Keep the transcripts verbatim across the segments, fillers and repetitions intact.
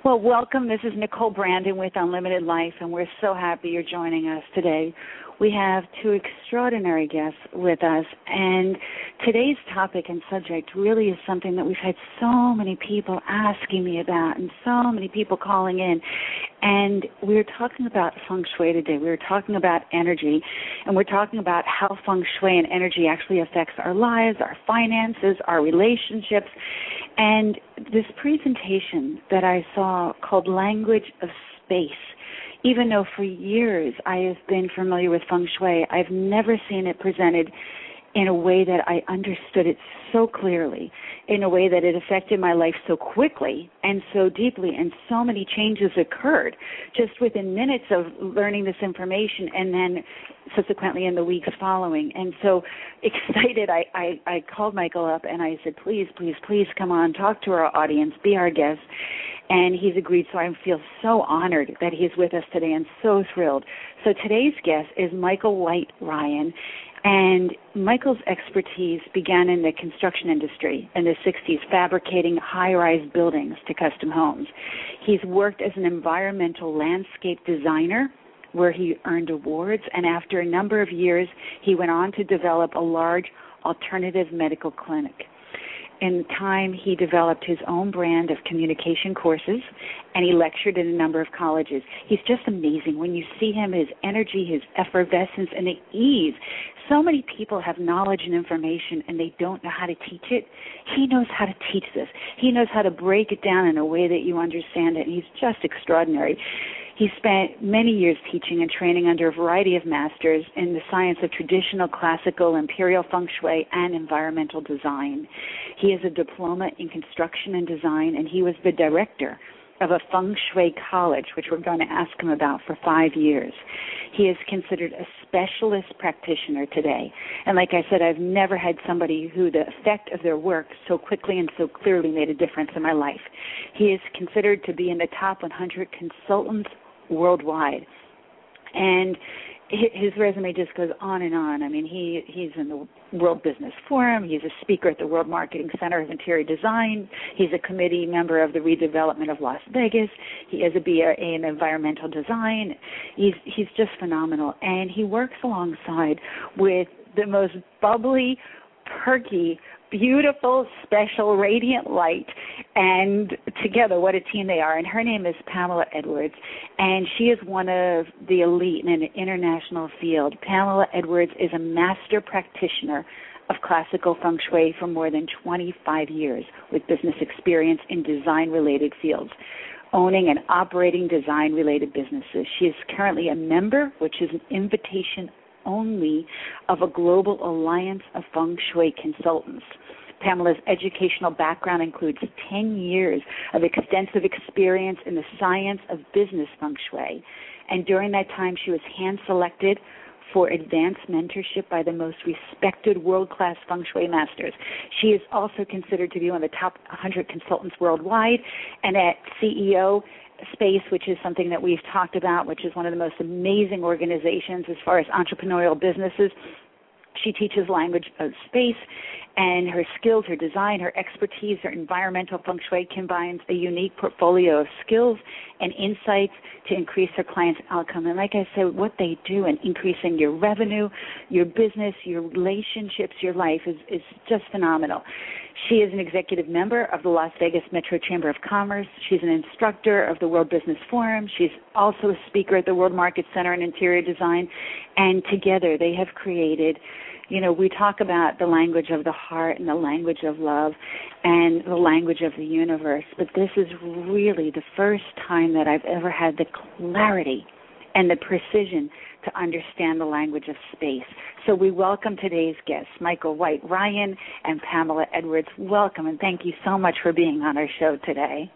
Well, welcome. This is Nicole Brandon with Unlimited Life, and we're so happy you're joining us today. We have two extraordinary guests with us, and today's topic and subject really is something that we've had so many people asking me about and so many people calling in. And we're talking about feng shui today. We're talking about energy, and we're talking about how feng shui and energy actually affects our lives, our finances, our relationships. And this presentation that I saw called Language of Space, even though for years I have been familiar with feng shui, I've never seen it presented in a way that I understood it so clearly, in a way that it affected my life so quickly and so deeply, and so many changes occurred just within minutes of learning this information and then subsequently in the weeks following. And so excited, I, I, I called Michael up and I said, please, please, please come on, talk to our audience, be our guest. And he's agreed, so I feel so honored that he's with us today and so thrilled. So today's guest is Michael White Ryan. And Michael's expertise began in the construction industry in the sixties, fabricating high-rise buildings to custom homes. He's worked as an environmental landscape designer, where he earned awards, and after a number of years, he went on to develop a large alternative medical clinic. In time, he developed his own brand of communication courses, and he lectured in a number of colleges. He's just amazing. When you see him, his energy, his effervescence, and the ease. So many people have knowledge and information, and they don't know how to teach it. He knows how to teach this. He knows how to break it down in a way that you understand it, and he's just extraordinary. He spent many years teaching and training under a variety of masters in the science of traditional, classical, imperial feng shui, and environmental design. He has a diploma in construction and design, and he was the director of a feng shui college, which we're going to ask him about, for five years. He is considered a specialist practitioner today. And like I said, I've never had somebody who the effect of their work so quickly and so clearly made a difference in my life. He is considered to be in the top one hundred consultants worldwide. And his resume just goes on and on. I mean, he, he's in the World Business Forum. He's a speaker at the World Marketing Center of Interior Design. He's a committee member of the redevelopment of Las Vegas. He has a B A in environmental design. He's, he's just phenomenal. And he works alongside with the most bubbly, perky, beautiful, special, radiant light, and together, what a team they are. And her name is Pamela Edwards, and she is one of the elite in an international field. Pamela Edwards is a master practitioner of classical feng shui for more than twenty-five years, with business experience in design-related fields, owning and operating design-related businesses. She is currently a member, which is an invitation only, of a global alliance of feng shui consultants. Pamela's educational background includes ten years of extensive experience in the science of business feng shui, and during that time she was hand-selected for advanced mentorship by the most respected world-class feng shui masters. She is also considered to be one of the top one hundred consultants worldwide, and at C E O Space, which is something that we've talked about, which is one of the most amazing organizations as far as entrepreneurial businesses. She teaches language of space, and her skills, her design, her expertise, her environmental feng shui combines a unique portfolio of skills and insights to increase her clients' outcome. And like I said, what they do in increasing your revenue, your business, your relationships, your life is, is just phenomenal. She is an executive member of the Las Vegas Metro Chamber of Commerce. She's an instructor of the World Business Forum. She's also a speaker at the World Market Center in Interior Design. And together they have created, you know, we talk about the language of the heart and the language of love and the language of the universe, but this is really the first time that I've ever had the clarity and the precision to understand the language of space. So we welcome today's guests, Michael White Ryan and Pamela Edwards. Welcome, and thank you so much for being on our show today.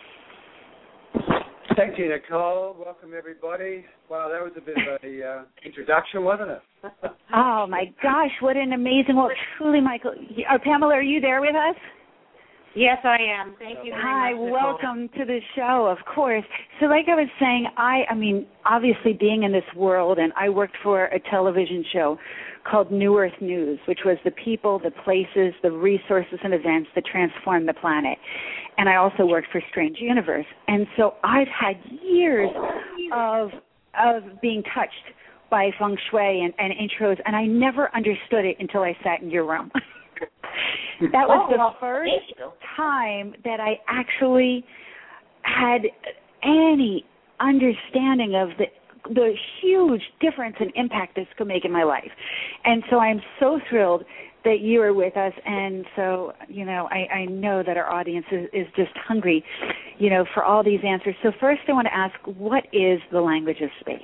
Thank you, Nicole. Welcome, everybody. Wow, that was a bit of an uh, introduction, wasn't it? Oh, my gosh, what an amazing, well, truly, Michael, uh, Pamela, are you there with us? Yes, I am. Thank you very Hi, much, Nicole. welcome to the show, of course. So like I was saying, I, I mean, obviously being in this world, and I worked for a television show called New Earth News, which was the people, the places, the resources and events that transform the planet. And I also worked for Strange Universe. And so I've had years of of being touched by feng shui and, and intros, and I never understood it until I sat in your room. That was the first time that I actually had any understanding of the the huge difference and impact this could make in my life. And so I'm so thrilled that you are with us. And so, you know, I, I know that our audience is, is just hungry, you know, for all these answers. So first I want to ask, what is the language of space?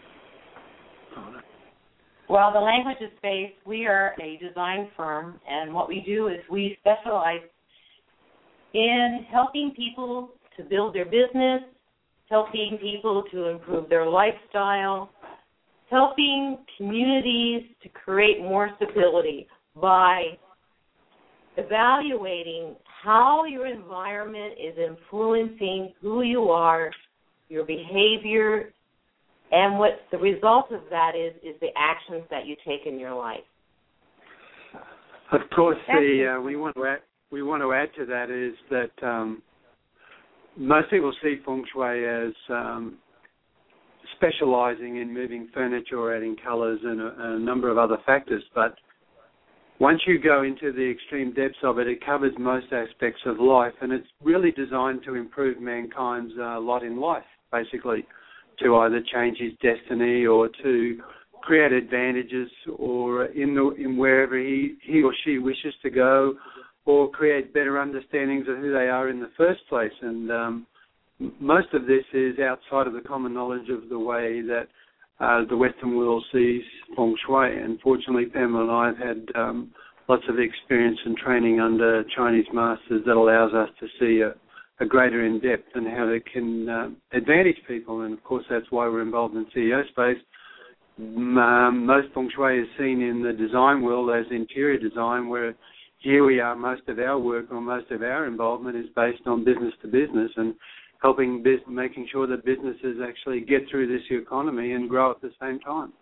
Well, the language of space, we are a design firm, and what we do is we specialize in helping people to build their business, helping people to improve their lifestyle, helping communities to create more stability by evaluating how your environment is influencing who you are, your behavior, and what the result of that is is the actions that you take in your life. Of course, the uh, we want to add, we want to add to that is that um, most people see feng shui as um, specializing in moving furniture or adding colors and a, a number of other factors. But once you go into the extreme depths of it, it covers most aspects of life, and it's really designed to improve mankind's uh, lot in life, basically, to either change his destiny or to create advantages or in the, in wherever he, he or she wishes to go, or create better understandings of who they are in the first place. And um, most of this is outside of the common knowledge of the way that uh, the Western world sees feng shui. And fortunately, Pamela and I have had um, lots of experience and training under Chinese masters that allows us to see a, a greater in depth and how it can uh, advantage people. And of course, that's why we're involved in C E O space. Um, most feng shui is seen in the design world as interior design, where here we are, most of our work or most of our involvement is based on business to business and helping, biz- making sure that businesses actually get through this economy and grow at the same time.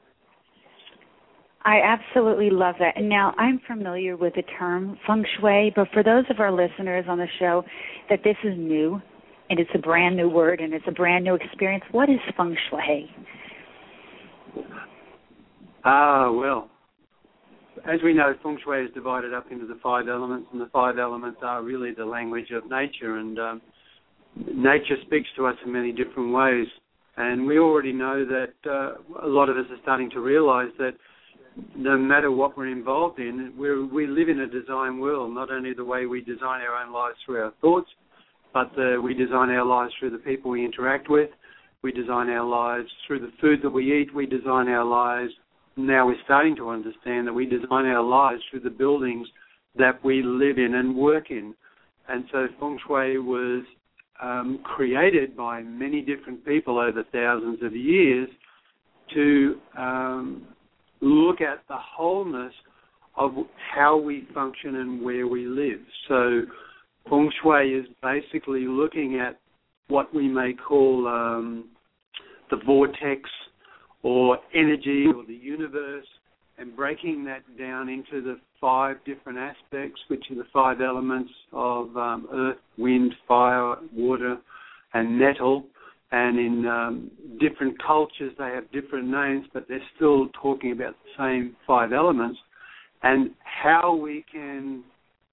I absolutely love that. And now I'm familiar with the term feng shui, but for those of our listeners on the show that this is new and it's a brand new word and it's a brand new experience, what is feng shui? Ah, well, as we know, feng shui is divided up into the five elements, and the five elements are really the language of nature, and um, nature speaks to us in many different ways. And we already know that uh, a lot of us are starting to realize that no matter what we're involved in, we're, we live in a design world, not only the way we design our own lives through our thoughts, but the, we design our lives through the people we interact with. We design our lives through the food that we eat. We design our lives. Now we're starting to understand that we design our lives through the buildings that we live in and work in. And so feng shui was um, created by many different people over thousands of years to um, look at the wholeness of how we function and where we live. So feng shui is basically looking at what we may call um, the vortex or energy or the universe, and breaking that down into the five different aspects, which are the five elements of um, earth, wind, fire, water, and metal. And in um, different cultures, they have different names, but they're still talking about the same five elements, and how we can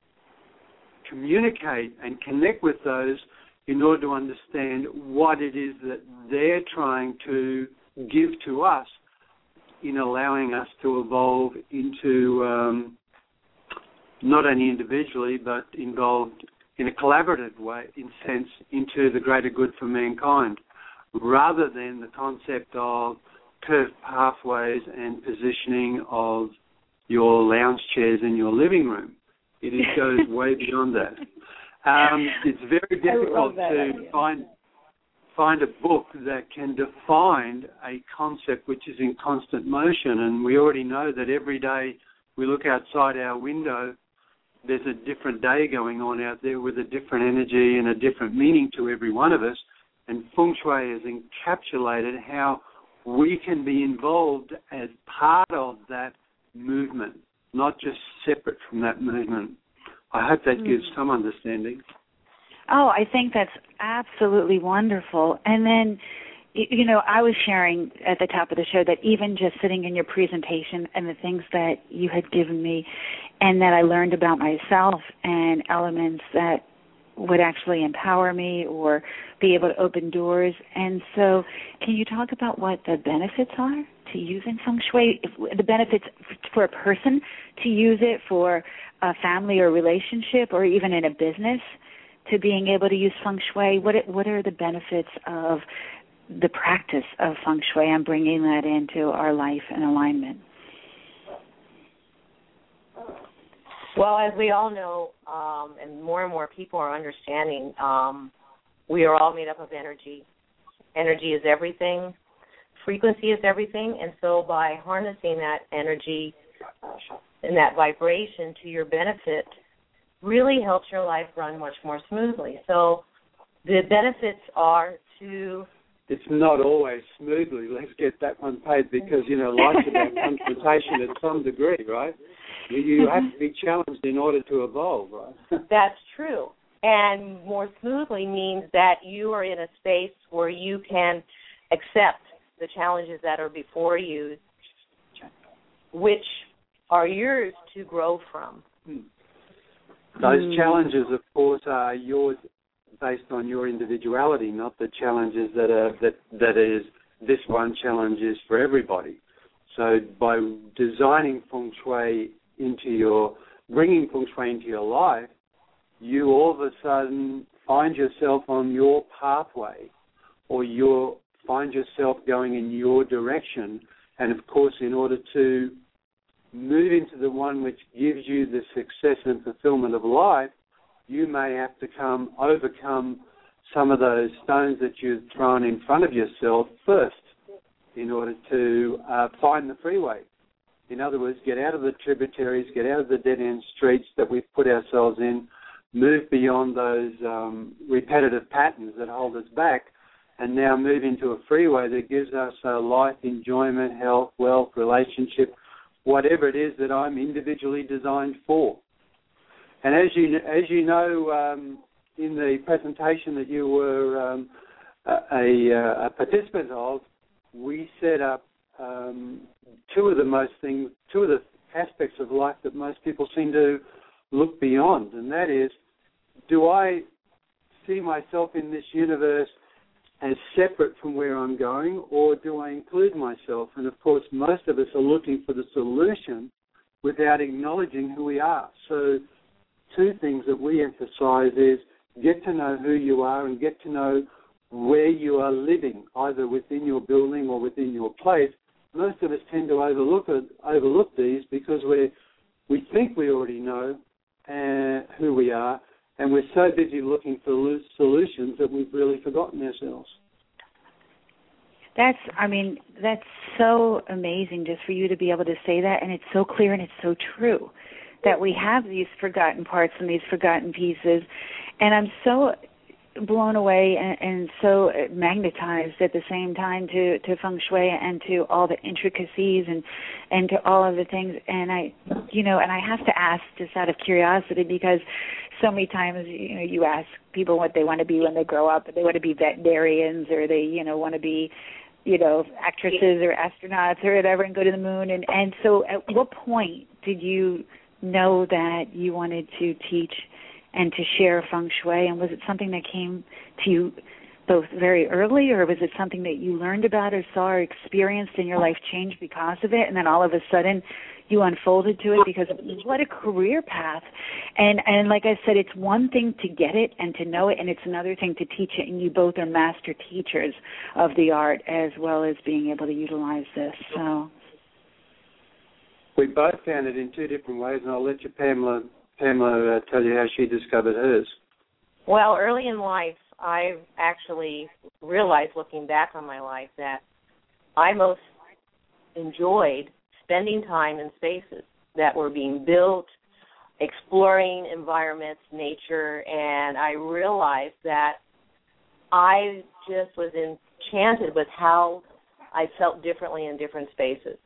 communicate and connect with those in order to understand what it is that they're trying to give to us in allowing us to evolve into um, not only individually but involved in a collaborative way, in sense, into the greater good for mankind, rather than the concept of curved pathways and positioning of your lounge chairs in your living room. It is, goes way beyond that. Um, it's very difficult to idea. find find a book that can define a concept which is in constant motion. And we already know that every day we look outside our window there's a different day going on out there with a different energy and a different meaning to every one of us. And Feng Shui has encapsulated how we can be involved as part of that movement, not just separate from that movement. I hope that gives some understanding. Oh, I think that's absolutely wonderful. And then, you know, I was sharing at the top of the show that even just sitting in your presentation and the things that you had given me and that I learned about myself and elements that would actually empower me or be able to open doors. And so can you talk about what the benefits are to using Feng Shui, the benefits for a person to use it for a family or relationship or even in a business to being able to use Feng Shui? What, what are the benefits of the practice of Feng Shui and bringing that into our life and alignment? Well, as we all know, um, and more and more people are understanding, um, we are all made up of energy. Energy is everything. Frequency is everything. And so by harnessing that energy and that vibration to your benefit really helps your life run much more smoothly. So the benefits are to... It's not always smoothly. Let's get that one paid because, you know, life's about confrontation at some degree, right? You, you have to be challenged in order to evolve, right? That's true. And more smoothly means that you are in a space where you can accept the challenges that are before you, which are yours to grow from. Those mm. challenges, of course, are yours based on your individuality, not the challenges that are that that is this one challenge is for everybody. So by designing Feng Shui into your, bringing Feng Shui into your life, you all of a sudden find yourself on your pathway, or you find yourself going in your direction. And of course, in order to move into the one which gives you the success and fulfillment of life, you may have to come overcome some of those stones that you've thrown in front of yourself first in order to uh, find the freeway. In other words, get out of the tributaries, get out of the dead-end streets that we've put ourselves in, move beyond those um, repetitive patterns that hold us back, and now move into a freeway that gives us uh, life, enjoyment, health, wealth, relationship, whatever it is that I'm individually designed for. And as you as you know, um, in the presentation that you were um, a, a participant of, we set up um, two of the most things, two of the aspects of life that most people seem to look beyond, and that is, do I see myself in this universe as separate from where I'm going, or do I include myself? And of course, most of us are looking for the solution without acknowledging who we are. So two things that we emphasize is get to know who you are and get to know where you are living, either within your building or within your place. Most of us tend to overlook it, overlook these because we we think we already know uh, who we are, and we're so busy looking for solutions that we've really forgotten ourselves. That's, I mean, that's so amazing just for you to be able to say that, and it's so clear and it's so true that we have these forgotten parts and these forgotten pieces. And I'm so blown away and, and so magnetized at the same time to, to Feng Shui and to all the intricacies and, and to all of the things. And I, you know, and I have to ask just out of curiosity, because so many times, you know, you ask people what they want to be when they grow up. They want to be veterinarians, or they, you know, want to be, you know, actresses or astronauts or whatever, and go to the moon. And, and so at what point did you know that you wanted to teach and to share Feng Shui? And was it something that came to you both very early, or was it something that you learned about or saw or experienced and your life changed because of it, and then all of a sudden you unfolded to it? Because what a career path. And and like I said, it's one thing to get it and to know it, and it's another thing to teach it, and you both are master teachers of the art as well as being able to utilize this. So we both found it in two different ways, and I'll let you, Pamela, Pamela uh, tell you how she discovered hers. Well, early in life, I actually realized, looking back on my life, that I most enjoyed spending time in spaces that were being built, exploring environments, nature, and I realized that I just was enchanted with how I felt differently in different spaces.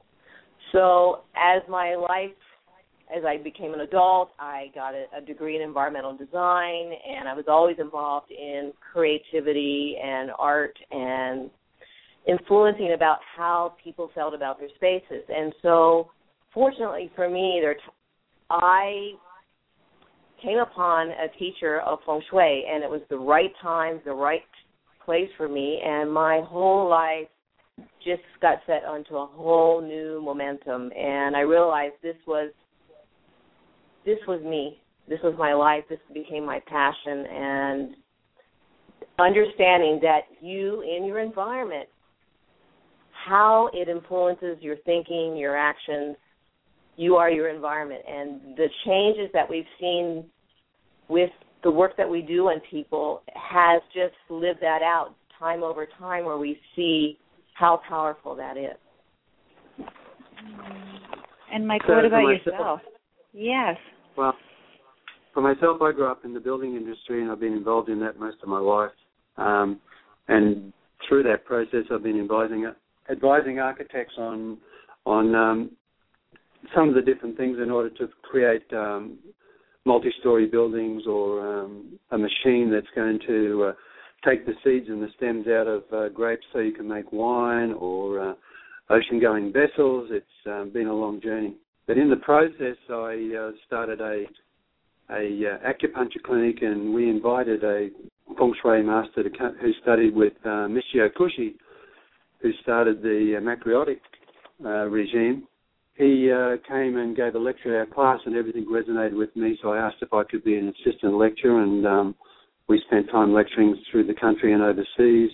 So as my life, as I became an adult, I got a, a degree in environmental design, and I was always involved in creativity and art and influencing about how people felt about their spaces. And so fortunately for me, there, I came upon a teacher of Feng Shui, and it was the right time, the right place for me, and my whole life just got set onto a whole new momentum. And I realized this was this was me. This was my life. This became my passion. And understanding that you, in your environment, how it influences your thinking, your actions, you are your environment. And the changes that we've seen with the work that we do on people has just lived that out time over time, where we see how powerful that is. And Mike, so what about myself, yourself? Yes. Well, for myself, I grew up in the building industry, and I've been involved in that most of my life. Um, and through that process, I've been advising advising architects on on um, some of the different things in order to create um, multi-story buildings, or um, a machine that's going to uh, take the seeds and the stems out of uh, grapes so you can make wine, or uh, ocean-going vessels. It's um, been a long journey. But in the process, I uh, started a, a uh, acupuncture clinic, and we invited a Feng Shui master to come, who studied with uh, Michio Kushi, who started the uh, macrobiotic uh, regime. He uh, came and gave a lecture at our class, and everything resonated with me, so I asked if I could be an assistant lecturer, and um, we spent time lecturing through the country and overseas.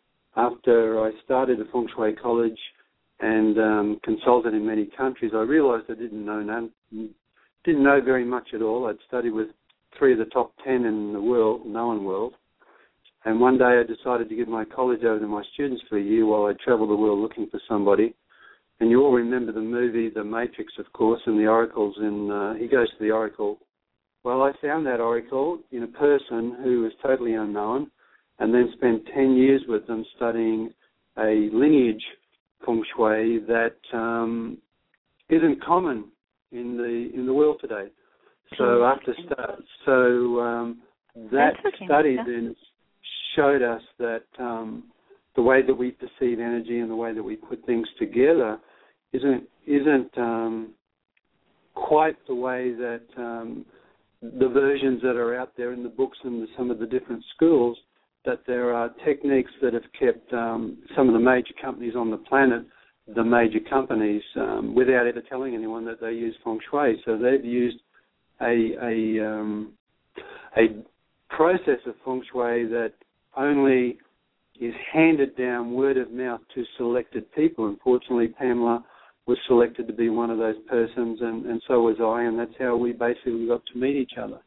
After I started at Feng Shui College and um, consulted in many countries, I realized I didn't know none, didn't know very much at all. I'd studied with three of the top ten in the world, known world. And one day I decided to give my college over to my students for a year while I traveled the world looking for somebody. And you all remember the movie The Matrix, of course, and the oracles. In, uh, he goes to the oracle. Well, I found that oracle in a person who was totally unknown, and then spent ten years with them studying a lineage Feng Shui that um, isn't common in the in the world today. So after stu- so um, that okay. study yeah. then showed us that um, the way that we perceive energy and the way that we put things together isn't isn't um, quite the way that um, the versions that are out there in the books and the, some of the different schools. That there are techniques that have kept um, some of the major companies on the planet, the major companies, um, without ever telling anyone that they use Feng Shui. So they've used a a, um, a process of Feng Shui that only is handed down word of mouth to selected people. Unfortunately, Pamela was selected to be one of those persons, and, and so was I, and that's how we basically got to meet each other.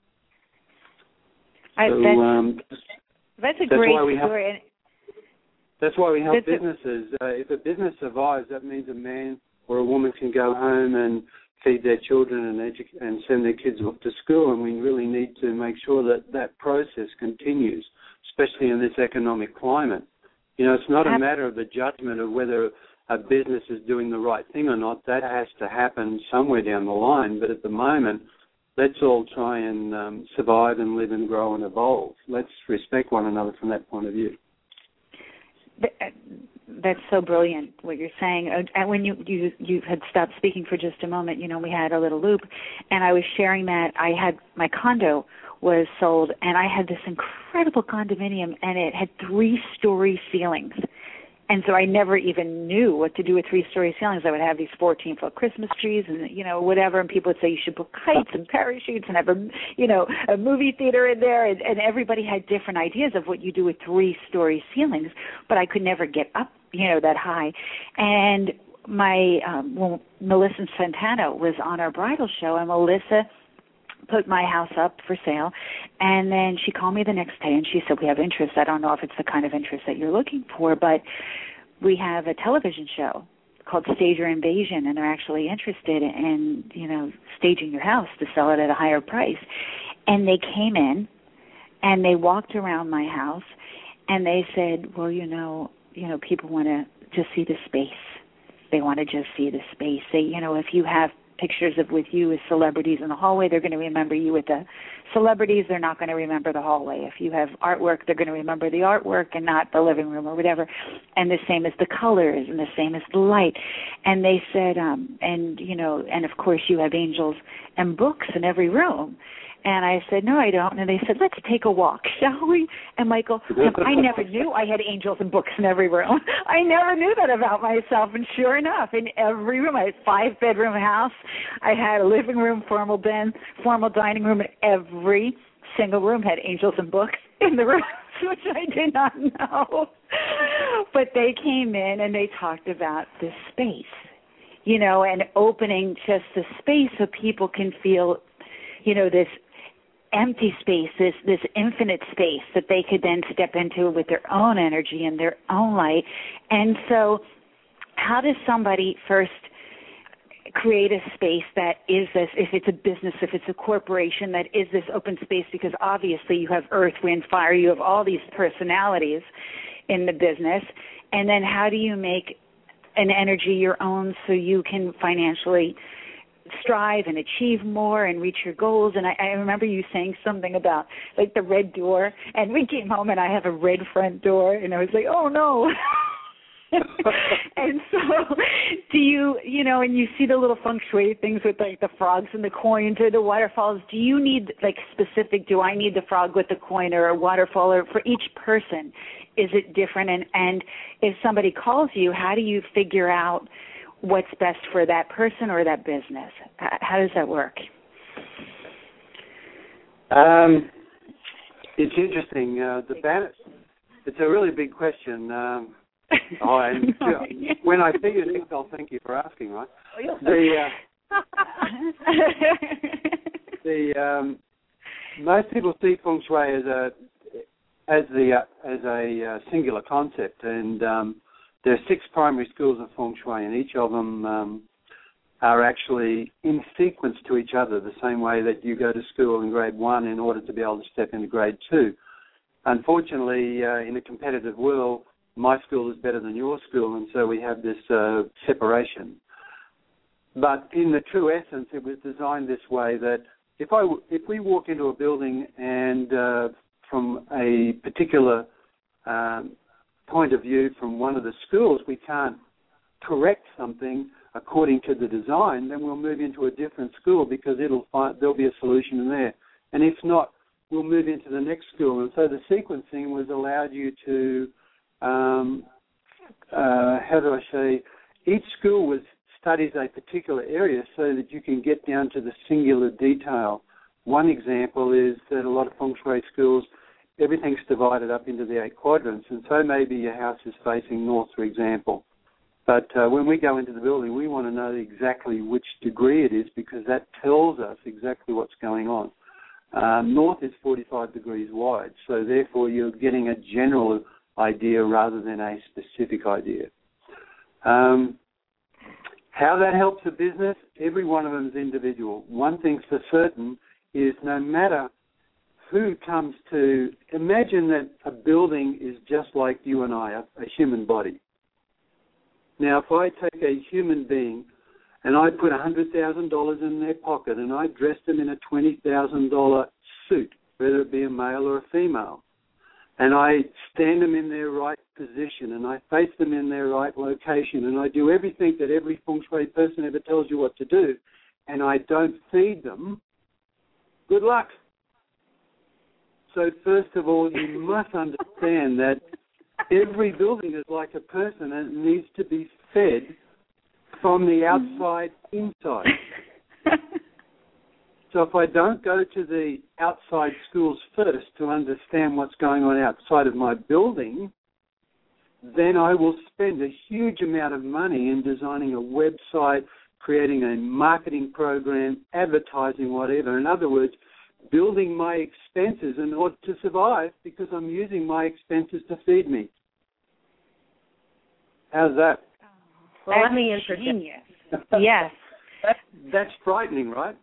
I, so, that's, um, that's a that's great why we story. Have, that's why we help that's businesses. Uh, if a business survives, that means a man or a woman can go home and feed their children and edu- and send their kids off to school, and we really need to make sure that that process continues, especially in this economic climate. You know, it's not a matter of the judgment of whether a business is doing the right thing or not. That has to happen somewhere down the line. But at the moment, let's all try and um, survive and live and grow and evolve. Let's respect one another from that point of view. That's so brilliant what you're saying. And when you, you you had stopped speaking for just a moment, you know, we had a little loop, and I was sharing that I had my condo was sold, and I had this incredible condominium, and it had three-story ceilings. And so I never even knew what to do with three-story ceilings. I would have these fourteen-foot Christmas trees and, you know, whatever, and people would say you should book kites and parachutes and have a, you know, a movie theater in there, and, and everybody had different ideas of what you do with three-story ceilings, but I could never get up, you know, that high. And my, um, well, Melissa Santana was on our bridal show, and Melissa put my house up for sale, and then she called me the next day and she said, we have interest. I don't know if it's the kind of interest that you're looking for, but we have a television show called Stage Your Invasion, and they're actually interested in, you know, staging your house to sell it at a higher price. And they came in, and they walked around my house, and they said, well, you know, you know, people want to just see the space. They want to just see the space. They, you know, if you have pictures of with you as celebrities in the hallway, they're going to remember you with the celebrities. They're not going to remember the hallway. If you have artwork, they're going to remember the artwork and not the living room or whatever. And the same as the colors and the same as the light. And they said, um, and, you know, and of course you have angels and books in every room. And I said, no, I don't. And they said, let's take a walk, shall we? And Michael, I never knew I had angels and books in every room. I never knew that about myself. And sure enough, in every room, I had a five-bedroom house. I had a living room, formal den, formal dining room, and every single room had angels and books in the rooms, which I did not know. But they came in and they talked about the space, you know, and opening just the space so people can feel, you know, this empty space, this this infinite space that they could then step into with their own energy and their own light. And so how does somebody first create a space that is this, if it's a business, if it's a corporation, that is this open space? Because obviously you have earth, wind, fire, you have all these personalities in the business. And then how do you make an energy your own so you can financially strive and achieve more and reach your goals? And I, I remember you saying something about like the red door, and we came home and I have a red front door, and I was like, oh no. And so do you, you know, and you see the little feng shui things with like the frogs and the coins or the waterfalls. Do you need like specific, do I need the frog with the coin or a waterfall? Or for each person, is it different? And, and if somebody calls you, how do you figure out what's best for that person or that business? How does that work? Um, it's interesting. Uh, the ban- it's a really big question. Um, oh, and, you know, when I figured it, I'll thank you for asking, right? The, uh, the um, most people see feng shui as a as the uh, as a uh, singular concept, and um, there are six primary schools of feng shui, and each of them um, are actually in sequence to each other, the same way that you go to school in grade one in order to be able to step into grade two. Unfortunately, uh, in a competitive world, my school is better than your school, and so we have this uh, separation. But in the true essence, it was designed this way that if I if we walk into a building and uh, from a particular um, point of view from one of the schools, we can't correct something according to the design, then we'll move into a different school because it'll find there'll be a solution in there. And if not, we'll move into the next school. And so the sequencing was allowed you to, um, uh, how do I say, each school was studies a particular area so that you can get down to the singular detail. One example is that a lot of feng shui schools, everything's divided up into the eight quadrants, and so maybe your house is facing north, for example. But uh, when we go into the building, we want to know exactly which degree it is because that tells us exactly what's going on. Um, north is forty-five degrees wide, so therefore you're getting a general idea rather than a specific idea. Um, how that helps a business, every one of them is individual. One thing's for certain is no matter who comes to, imagine that a building is just like you and I, a, a human body. Now, if I take a human being and I put one hundred thousand dollars in their pocket and I dress them in a twenty thousand dollars suit, whether it be a male or a female, and I stand them in their right position and I face them in their right location and I do everything that every feng shui person ever tells you what to do, and I don't feed them, good luck. So first of all, you must understand that every building is like a person and it needs to be fed from the outside inside. So if I don't go to the outside schools first to understand what's going on outside of my building, then I will spend a huge amount of money in designing a website, creating a marketing program, advertising, whatever. In other words, building my expenses in order to survive because I'm using my expenses to feed me. How's that? Well, that's let me interject. Genius. Yes. That, that's frightening, right?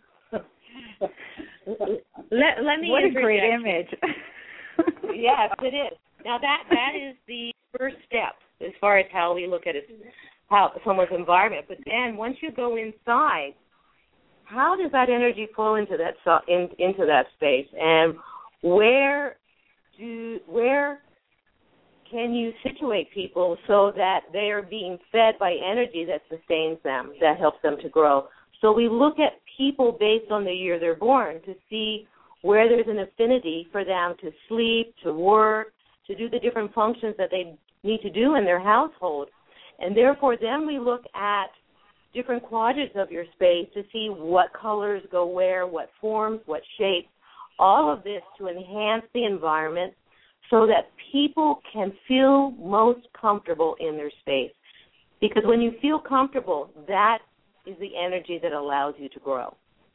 let, let me What interject. a great image. Yes, it is. Now, that, that is the first step as far as how we look at it, how someone's environment. But then once you go inside, how does that energy flow into that so, in, into that space, and where do where can you situate people so that they are being fed by energy that sustains them, that helps them to grow? So we look at people based on the year they're born to see where there's an affinity for them to sleep, to work, to do the different functions that they need to do in their household. And therefore, then we look at different quadrants of your space to see what colors go where, what forms, what shapes, all of this to enhance the environment so that people can feel most comfortable in their space. Because when you feel comfortable, that is the energy that allows you to grow.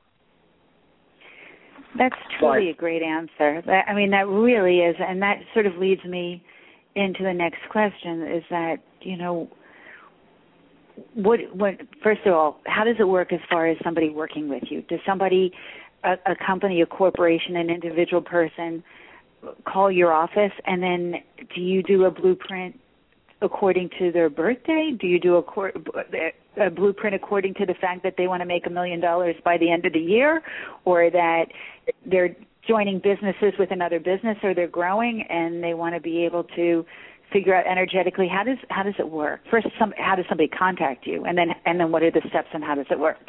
That's truly a great answer. That, I mean, that really is, and that sort of leads me into the next question, is that, you know, what, what, first of all, how does it work as far as somebody working with you? Does somebody, a, a company, a corporation, an individual person call your office, and then do you do a blueprint according to their birthday? Do you do a, cor- a blueprint according to the fact that they want to make a million dollars by the end of the year, or that they're joining businesses with another business, or they're growing and they want to be able to figure out energetically how does how does it work? First, some, how does somebody contact you, and then and then what are the steps and how does it work?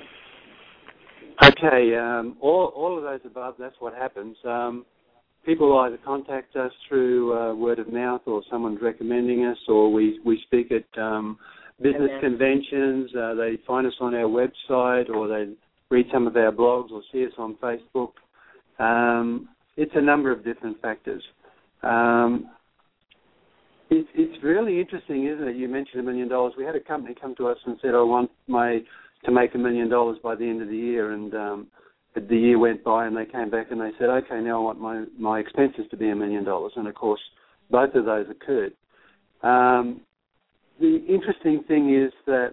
Okay, um, all all of those above. That's what happens. Um, People either contact us through uh, word of mouth, or someone's recommending us, or we, we speak at um, business conventions. Uh, they find us on our website, or they read some of our blogs, or see us on Facebook. Um, it's a number of different factors. Um, it, it's really interesting, isn't it? You mentioned a million dollars. We had a company come to us and said, I want my to make a million dollars by the end of the year, and um, the year went by and they came back and they said, okay, now I want my, my expenses to be a million dollars. And, of course, both of those occurred. Um, the interesting thing is that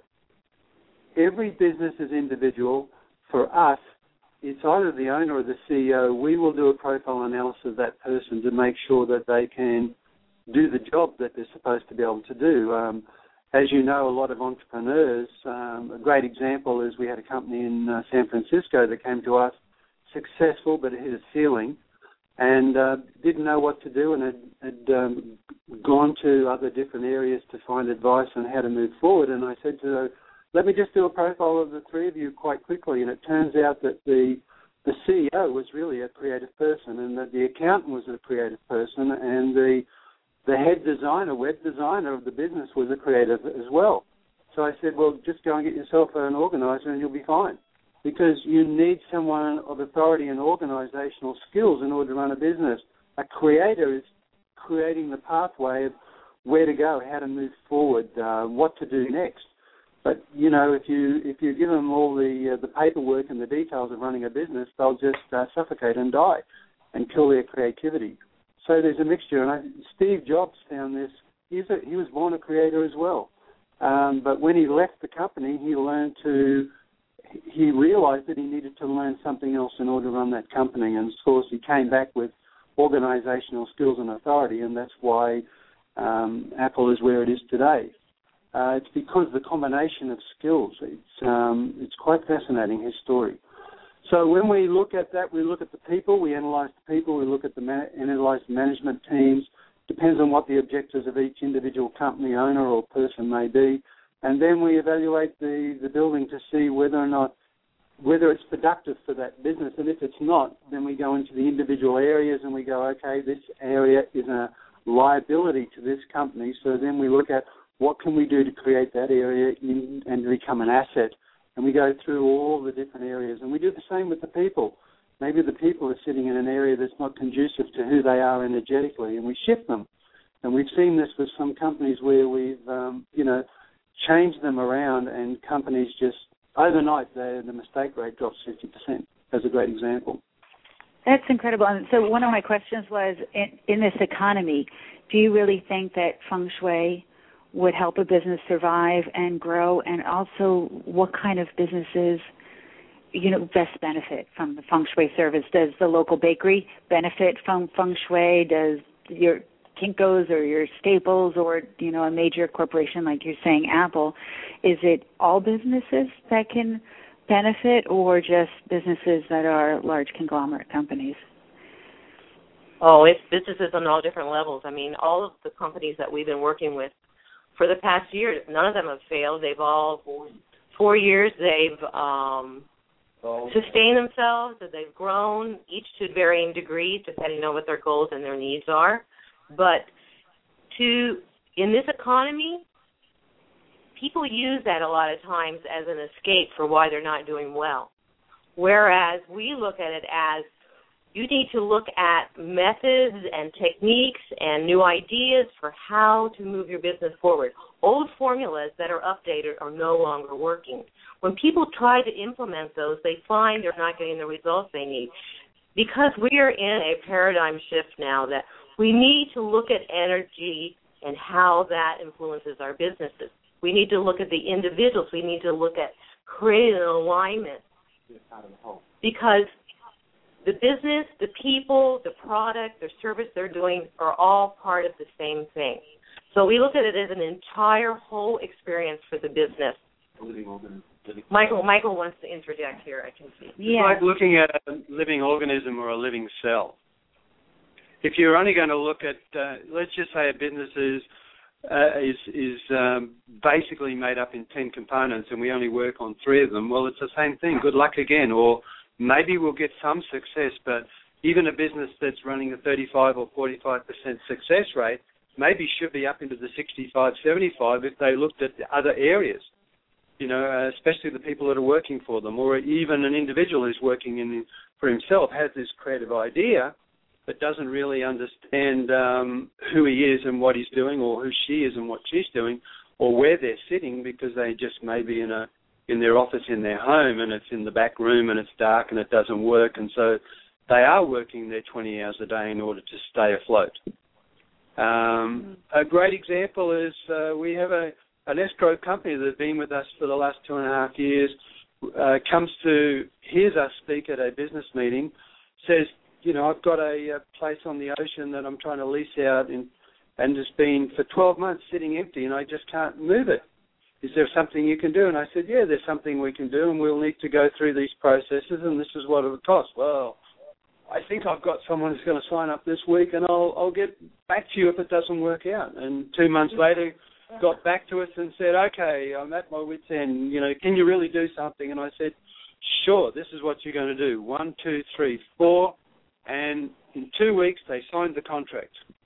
every business is individual. For us, it's either the owner or the C E O. We will do a profile analysis of that person to make sure that they can do the job that they're supposed to be able to do. Um, As you know, a lot of entrepreneurs, um, a great example is we had a company in uh, San Francisco that came to us, successful, but it hit a ceiling, and uh, didn't know what to do, and had, had um, gone to other different areas to find advice on how to move forward. And I said to her, let me just do a profile of the three of you quite quickly. And it turns out that the the C E O was really a creative person, and that the accountant was a creative person, and the The head designer, web designer of the business was a creative as well. So I said, well, just go and get yourself an organizer and you'll be fine. Because you need someone of authority and organizational skills in order to run a business. A creator is creating the pathway of where to go, how to move forward, uh, what to do next. But, you know, if you if you give them all the, uh, the paperwork and the details of running a business, they'll just uh, suffocate and die and kill their creativity. So there's a mixture, and I, Steve Jobs found this. He's a, he was born a creator as well, um, but when he left the company, he learned to. He realized that he needed to learn something else in order to run that company, and of course he came back with organizational skills and authority, and that's why um, Apple is where it is today. Uh, it's because of the combination of skills. It's um, it's quite fascinating, his story. So when we look at that, we look at the people, we analyze the people, we look at the man- analyze the management teams. Depends on what the objectives of each individual company owner or person may be, and then we evaluate the, the building to see whether or not whether it's productive for that business. And if it's not, then we go into the individual areas and we go, okay, this area is a liability to this company. So then we look at what can we do to create that area in, and become an asset. And we go through all the different areas. And we do the same with the people. Maybe the people are sitting in an area that's not conducive to who they are energetically, and we shift them. And we've seen this with some companies where we've, um, you know, changed them around, and companies just, overnight, the mistake rate drops fifty percent, as a great example. That's incredible. And so one of my questions was, in, in this economy, do you really think that feng shui would help a business survive and grow, and also what kind of businesses, you know, best benefit from the feng shui service? Does the local bakery benefit from feng shui? Does your Kinko's or your Staples or, you know, a major corporation like you're saying, Apple, is it all businesses that can benefit or just businesses that are large conglomerate companies? Oh, it's businesses on all different levels. I mean, all of the companies that we've been working with for the past year, none of them have failed. They've all, four years, they've um, oh. sustained themselves, they've grown, each to varying degrees, depending on what their goals and their needs are. But to, in this economy, people use that a lot of times as an escape for why they're not doing well. Whereas we look at it as you need to look at methods and techniques and new ideas for how to move your business forward. Old formulas that are updated are no longer working. When people try to implement those, they find they're not getting the results they need. Because we are in a paradigm shift now that we need to look at energy and how that influences our businesses. We need to look at the individuals. We need to look at creating an alignment. Because the business, the people, the product, the service they're doing are all part of the same thing. So we look at it as an entire whole experience for the business. Michael, Michael wants to interject here, I can see. Yeah. It's like looking at a living organism or a living cell. If you're only going to look at, uh, let's just say a business is, uh, is, is um, basically made up in ten components and we only work on three of them, well, it's the same thing. Good luck again. Or maybe we'll get some success, but even a business that's running a thirty-five or forty-five percent success rate maybe should be up into the sixty-five, seventy-five if they looked at the other areas, you know, uh, especially the people that are working for them, or even an individual who's working in for himself has this creative idea but doesn't really understand um, who he is and what he's doing, or who she is and what she's doing, or where they're sitting, because they just may be in a in their office in their home and it's in the back room and it's dark and it doesn't work, and so they are working their twenty hours a day in order to stay afloat. Um, a great example is uh, we have a, an escrow company that's been with us for the last two and a half years, uh, comes to, hears us speak at a business meeting, says, you know, I've got a, a place on the ocean that I'm trying to lease out in, and it's been for twelve months sitting empty and I just can't move it. Is there something you can do? And I said, yeah, there's something we can do, and we'll need to go through these processes, and this is what it would cost. Well, I think I've got someone who's going to sign up this week, and I'll, I'll get back to you if it doesn't work out. And two months later, got back to us and said, okay, I'm at my wit's end. You know, can you really do something? And I said, sure, this is what you're going to do. One, two, three, four. And in two weeks, they signed the contract.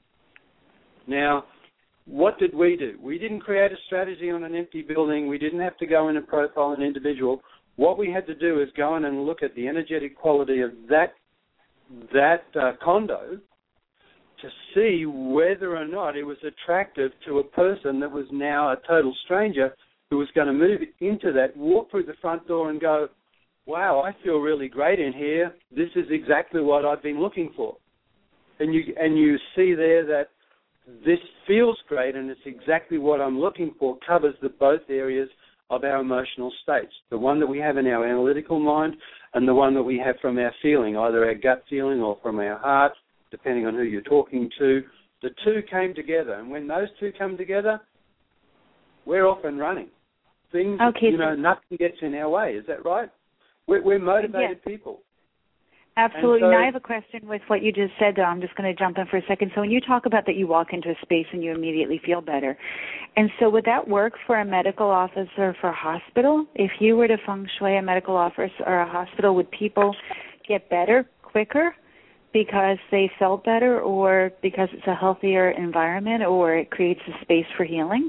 Now, what did we do? We didn't create a strategy on an empty building. We didn't have to go in and profile an individual. What we had to do is go in and look at the energetic quality of that that uh, condo to see whether or not it was attractive to a person that was now a total stranger who was going to move into that, walk through the front door and go, wow, I feel really great in here. This is exactly what I've been looking for. And you and you see there that this feels great and it's exactly what I'm looking for, covers the both areas of our emotional states, the one that we have in our analytical mind and the one that we have from our feeling, either our gut feeling or from our heart, depending on who you're talking to. The two came together, and when those two come together, we're off and running. Things, okay, you know, so nothing gets in our way. Is that right? We're, we're motivated yes. people. Absolutely. So, now I have a question with what you just said, though. I'm just going to jump in for a second. So when you talk about that you walk into a space and you immediately feel better, and so would that work for a medical office or for a hospital? If you were to feng shui a medical office or a hospital, would people get better quicker because they felt better, or because it's a healthier environment, or it creates a space for healing?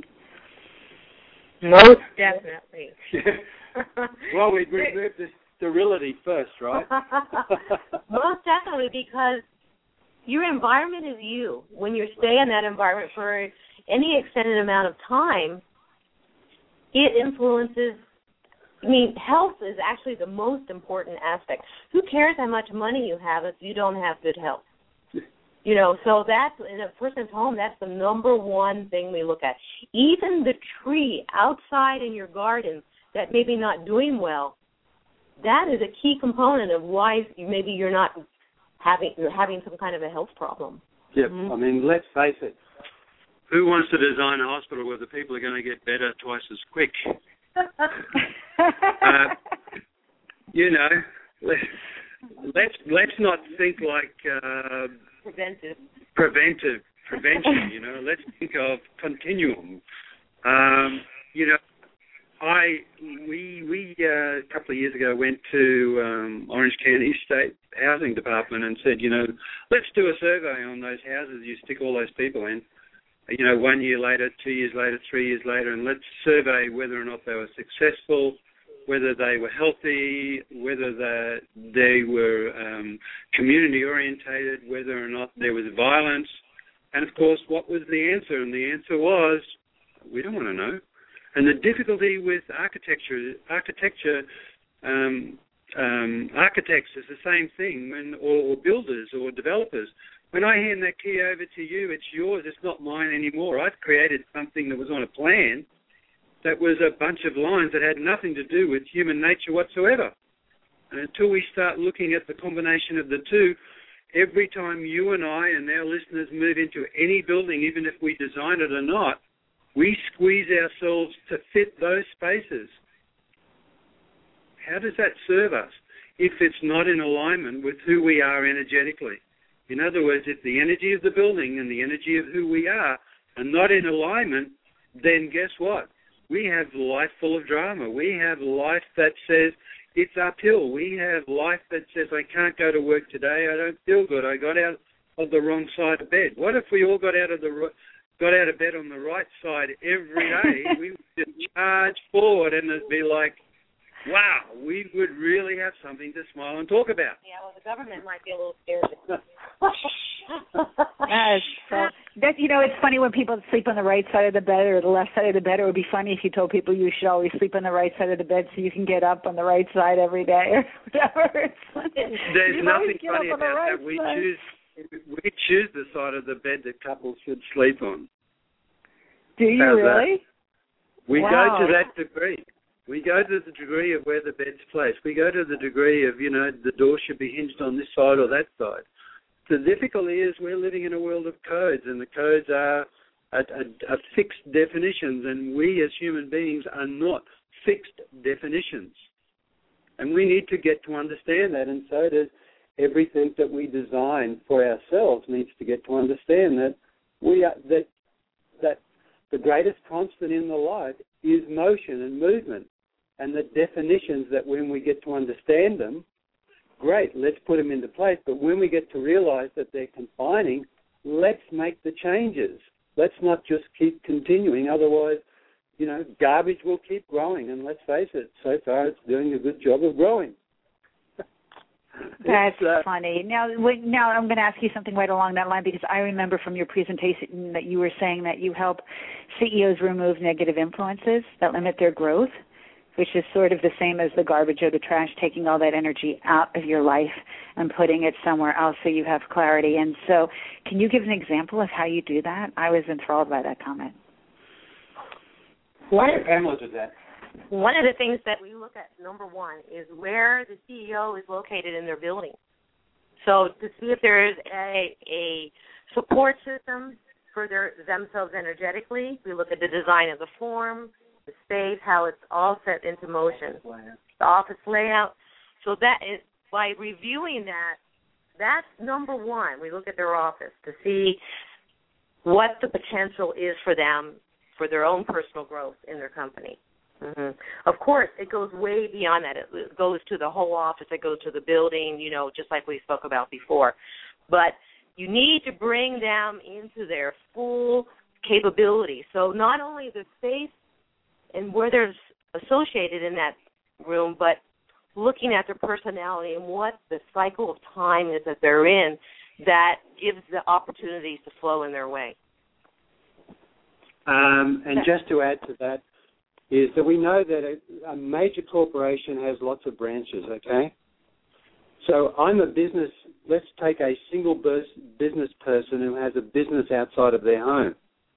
Most definitely. Well, we remove the sterility first, right? Most definitely, because your environment is you. When you stay in that environment for any extended amount of time, it influences, I mean, health is actually the most important aspect. Who cares how much money you have if you don't have good health? You know, so that's, in a person's home, that's the number one thing we look at. Even the tree outside in your garden that maybe not doing well, that is a key component of why maybe you're not having, you're having some kind of a health problem. Yep. Mm-hmm. I mean, let's face it. Who wants to design a hospital where the people are going to get better twice as quick? uh, you know, let's, let's let's not think like uh, preventive, preventive, prevention. You know, let's think of continuum. Um, you know, I we we uh, a couple of years ago went to um, Orange County State Housing Department and said, you know, let's do a survey on those houses you stick all those people in. You know, one year later, two years later, three years later, and let's survey whether or not they were successful, whether they were healthy, whether the, they were um, community-orientated, whether or not there was violence. And, of course, what was the answer? And the answer was, we don't want to know. And the difficulty with architecture, architecture, um, um, architects is the same thing, when, or, or builders or developers. When I hand that key over to you, it's yours, it's not mine anymore. I've created something that was on a plan that was a bunch of lines that had nothing to do with human nature whatsoever. And until we start looking at the combination of the two, every time you and I and our listeners move into any building, even if we design it or not, we squeeze ourselves to fit those spaces. How does that serve us if it's not in alignment with who we are energetically? In other words, if the energy of the building and the energy of who we are are not in alignment, then guess what? We have life full of drama. We have life that says it's uphill. We have life that says I can't go to work today. I don't feel good. I got out of the wrong side of bed. What if we all got out of the got out of bed on the right side every day? We would just charge forward and it'd be like, wow, we would really have something to smile and talk about. Yeah, well, the government might be a little scared. Yes. So that, you know, it's funny when people sleep on the right side of the bed or the left side of the bed. It would be funny if you told people you should always sleep on the right side of the bed so you can get up on the right side every day or whatever. There's you nothing funny about right that. We side. choose we choose the side of the bed that couples should sleep on. Do you How's really? That? We wow. go to that degree. We go to the degree of where the bed's placed. We go to the degree of, you know, the door should be hinged on this side or that side. The difficulty is we're living in a world of codes, and the codes are, are, are, are fixed definitions, and we as human beings are not fixed definitions. And we need to get to understand that, and so does everything that we design for ourselves needs to get to understand that we are, that that the greatest constant in the life is motion and movement. And the definitions that when we get to understand them, great, let's put them into place. But when we get to realize that they're confining, let's make the changes. Let's not just keep continuing. Otherwise, you know, garbage will keep growing. And let's face it, so far it's doing a good job of growing. That's uh, funny. Now, wait, now I'm going to ask you something right along that line, because I remember from your presentation that you were saying that you help C E Os remove negative influences that limit their growth, which is sort of the same as the garbage or the trash, taking all that energy out of your life and putting it somewhere else so you have clarity. And so can you give an example of how you do that? I was enthralled by that comment. Why Pamela did that? One of the things that we look at, number one, is where the C E O is located in their building. So to see if there is a, a support system for their, themselves energetically, we look at the design of the form, the space, how it's all set into motion, the office layout. So that is, by reviewing that, that's number one. We look at their office to see what the potential is for them for their own personal growth in their company. Mm-hmm. Of course, it goes way beyond that. It goes to the whole office. It goes to the building, you know, just like we spoke about before. But you need to bring them into their full capability. So not only the space and where they're associated in that room, but looking at their personality and what the cycle of time is that they're in that gives the opportunities to flow in their way. Um, and just to add to that, is that we know that a, a major corporation has lots of branches, okay? So I'm a business let's take a single business person who has a business outside of their home.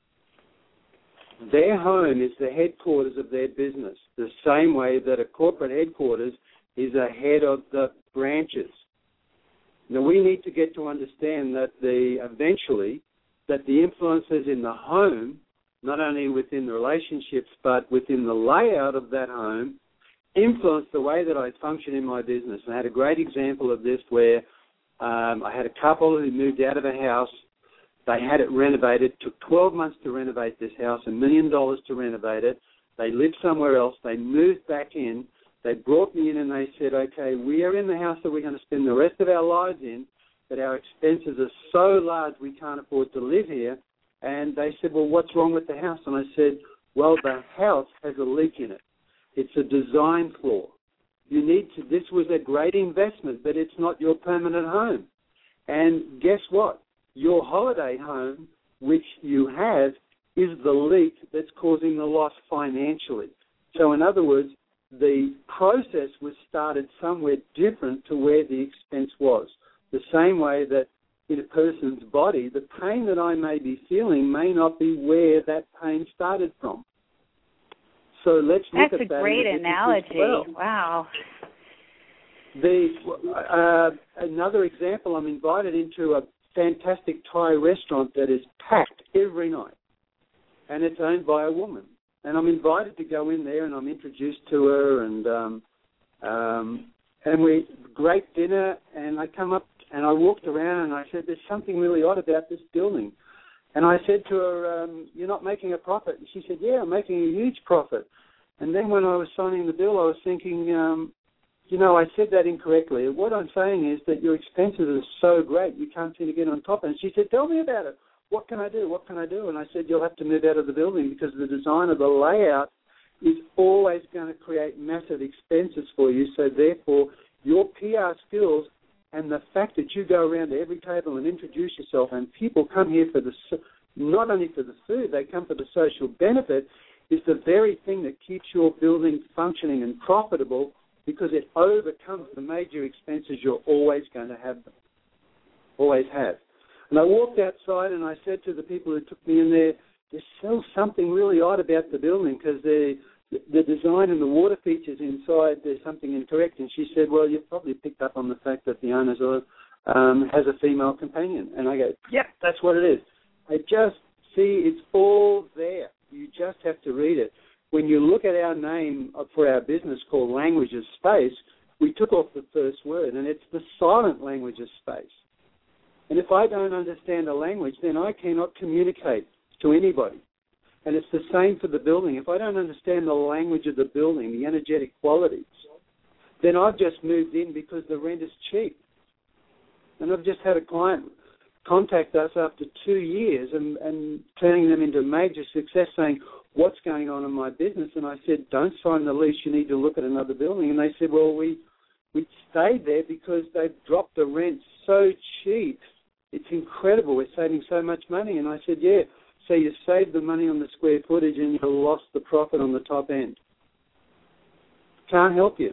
Their home is the headquarters of their business, the same way that a corporate headquarters is a head of the branches. Now, we need to get to understand that the eventually that the influences in the home, not only within the relationships but within the layout of that home, influence the way that I function in my business. And I had a great example of this where um, I had a couple who moved out of a house. They had it renovated. It took twelve months to renovate this house, a million dollars to renovate it. They lived somewhere else. They moved back in. They brought me in and they said, okay, we are in the house that we're going to spend the rest of our lives in, but our expenses are so large we can't afford to live here. And they said, well, what's wrong with the house? And I said, well, the house has a leak in it. It's a design flaw. You need to, this was a great investment, but it's not your permanent home. And guess what? Your holiday home, which you have, is the leak that's causing the loss financially. So in other words, the process was started somewhere different to where the expense was. The same way that in a person's body, the pain that I may be feeling may not be where that pain started from. So let's look That's at that. That's a great analogy. Well. Wow. The uh, another example, I'm invited into a fantastic Thai restaurant that is packed every night, and it's owned by a woman. And I'm invited to go in there, and I'm introduced to her, and um, um, and we great dinner. And I come up and I walked around, and I said, "There's something really odd about this building." And I said to her, um, "You're not making a profit?" And she said, "Yeah, I'm making a huge profit." And then when I was signing the bill, I was thinking, um, you know, I said that incorrectly. What I'm saying is that your expenses are so great, you can't seem to get on top. And she said, "Tell me about it. What can I do? What can I do?" And I said, "You'll have to move out of the building because the design of the layout is always going to create massive expenses for you. So therefore, your P R skills and the fact that you go around to every table and introduce yourself, and people come here for the not only for the food, they come for the social benefit, is the very thing that keeps your building functioning and profitable because it overcomes the major expenses you're always going to have, always have." And I walked outside and I said to the people who took me in there, "There's still something really odd about the building because the the design and the water features inside, there's something incorrect." And she said, "Well, you've probably picked up on the fact that the owner um, has a female companion." And I go, "Yep, that's what it is." I just see it's all there. You just have to read it. When you look at our name for our business called Language of Space, we took off the first word, and it's the silent language of space. And if I don't understand a language, then I cannot communicate to anybody. And it's the same for the building. If I don't understand the language of the building, the energetic qualities, then I've just moved in because the rent is cheap. And I've just had a client contact us after two years and, and turning them into major success saying, "What's going on in my business?" And I said, "Don't sign the lease. You need to look at another building." And they said, "Well, we, we stayed there because they've dropped the rent so cheap. It's incredible. We're saving so much money." And I said, "Yeah, so you saved the money on the square footage and you lost the profit on the top end. Can't help you."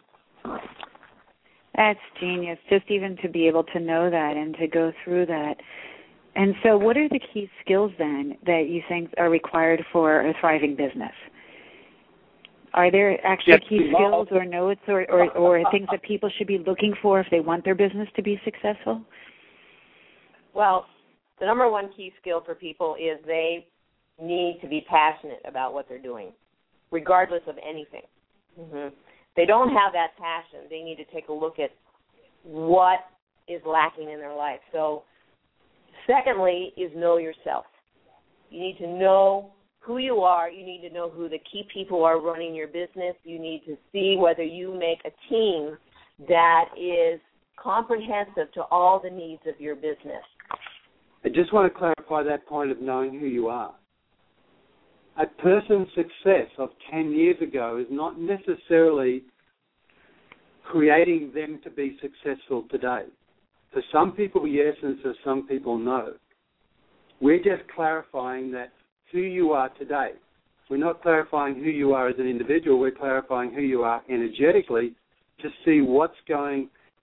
That's genius, just even to be able to know that and to go through that. And so what are the key skills then that you think are required for a thriving business? Are there actually Yes. key skills or notes or, or, or things that people should be looking for if they want their business to be successful? Well, the number one key skill for people is they need to be passionate about what they're doing, regardless of anything. Mm-hmm. They don't have that passion. They need to take a look at what is lacking in their life. So, secondly, is know yourself. You need to know who you are. You need to know who the key people are running your business. You need to see whether you make a team that is comprehensive to all the needs of your business. I just want to clarify that point of knowing who you are. A person's success of ten years ago is not necessarily creating them to be successful today. For some people, yes, and for some people, no. We're just clarifying that who you are today. We're not clarifying who you are as an individual. We're clarifying who you are energetically to see what's going,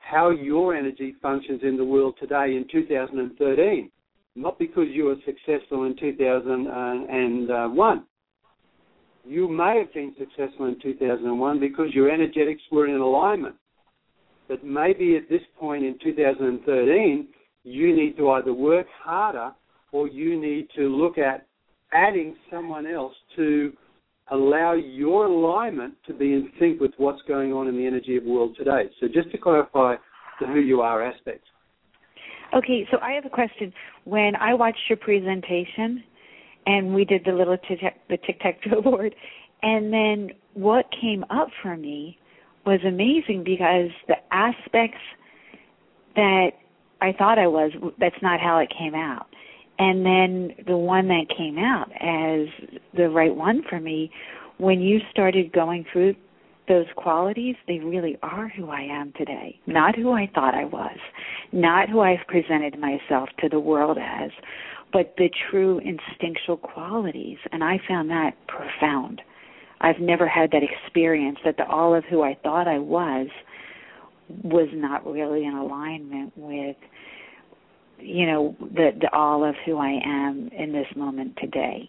how your energy functions in the world today in two thousand thirteen, not because you were successful in two thousand one. You may have been successful in two thousand one because your energetics were in alignment. But maybe at this point in two thousand thirteen, you need to either work harder or you need to look at adding someone else to allow your alignment to be in sync with what's going on in the energy of the world today. So just to clarify the who you are aspect. Okay, so I have a question. When I watched your presentation and we did the little tic- the tic-tac-toe board, and then what came up for me was amazing because the aspects that I thought I was, that's not how it came out. And then the one that came out as the right one for me, when you started going through those qualities, they really are who I am today, not who I thought I was, not who I've presented myself to the world as, but the true instinctual qualities. And I found that profound. I've never had that experience that the all of who I thought I was was not really in alignment with, you know, the, the all of who I am in this moment today.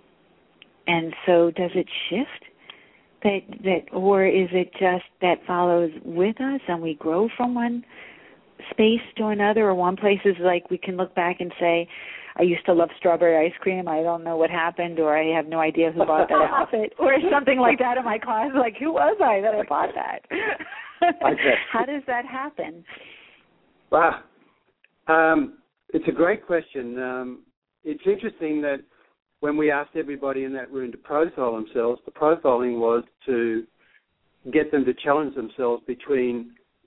And so does it shift? That, that, or is it just that follows with us and we grow from one space to another, or one place is like we can look back and say, I used to love strawberry ice cream, I don't know what happened, or I have no idea who bought that outfit, or something like that in my class, like who was I that I bought that? How does that happen? Wow. Um, it's a great question. Um, it's interesting that when we asked everybody in that room to profile themselves, the profiling was to get them to challenge themselves between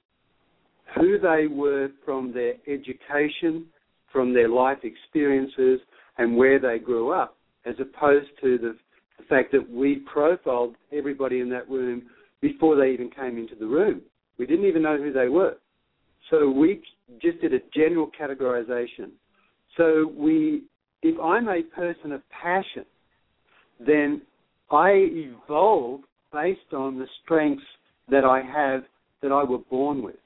who they were from their education, from their life experiences, and where they grew up, as opposed to the, the fact that we profiled everybody in that room before they even came into the room. We didn't even know who they were. So we just did a general categorization. So we, if I'm a person of passion, then I evolve based on the strengths that I have that I was born with,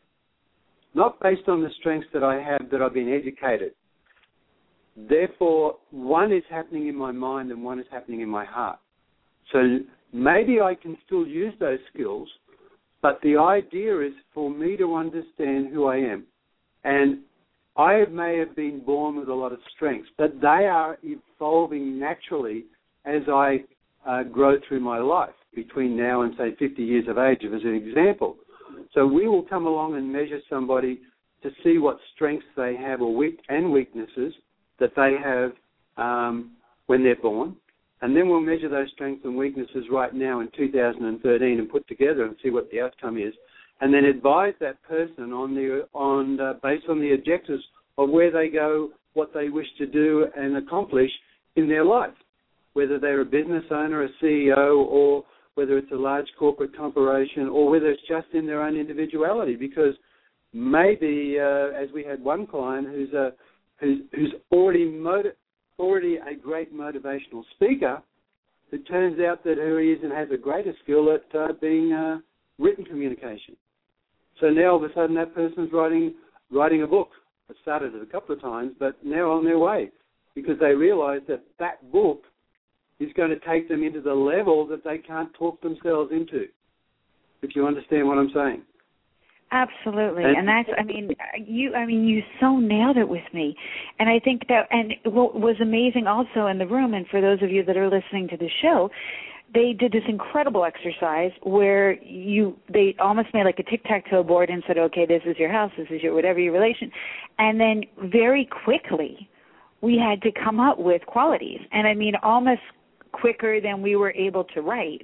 not based on the strengths that I have that I've been educated. Therefore, one is happening in my mind and one is happening in my heart. So maybe I can still use those skills, but the idea is for me to understand who I am. And I may have been born with a lot of strengths, but they are evolving naturally as I uh, grow through my life between now and, say, fifty years of age, as an example. So we will come along and measure somebody to see what strengths they have or weak and weaknesses that they have um, when they're born. And then we'll measure those strengths and weaknesses right now in two thousand thirteen and put together and see what the outcome is. And then advise that person on the on uh, based on the objectives of where they go, what they wish to do and accomplish in their life, whether they're a business owner, a C E O, or whether it's a large corporate corporation, or whether it's just in their own individuality. Because maybe, uh, as we had one client who's a who's, who's already motiv- already a great motivational speaker, it turns out that who he is and has a greater skill at uh, being uh, written communication. So now all of a sudden that person's writing writing a book. I started it a couple of times, but now on their way, because they realize that that book is going to take them into the level that they can't talk themselves into, if you understand what I'm saying. Absolutely, and, and that's, I mean, you, I mean, you so nailed it with me, and I think that, and what was amazing also in the room, and for those of you that are listening to the show, they did this incredible exercise where you, they almost made like a tic-tac-toe board and said, okay, this is your house, this is your whatever your relation, and then very quickly we had to come up with qualities, and I mean, almost quicker than we were able to write,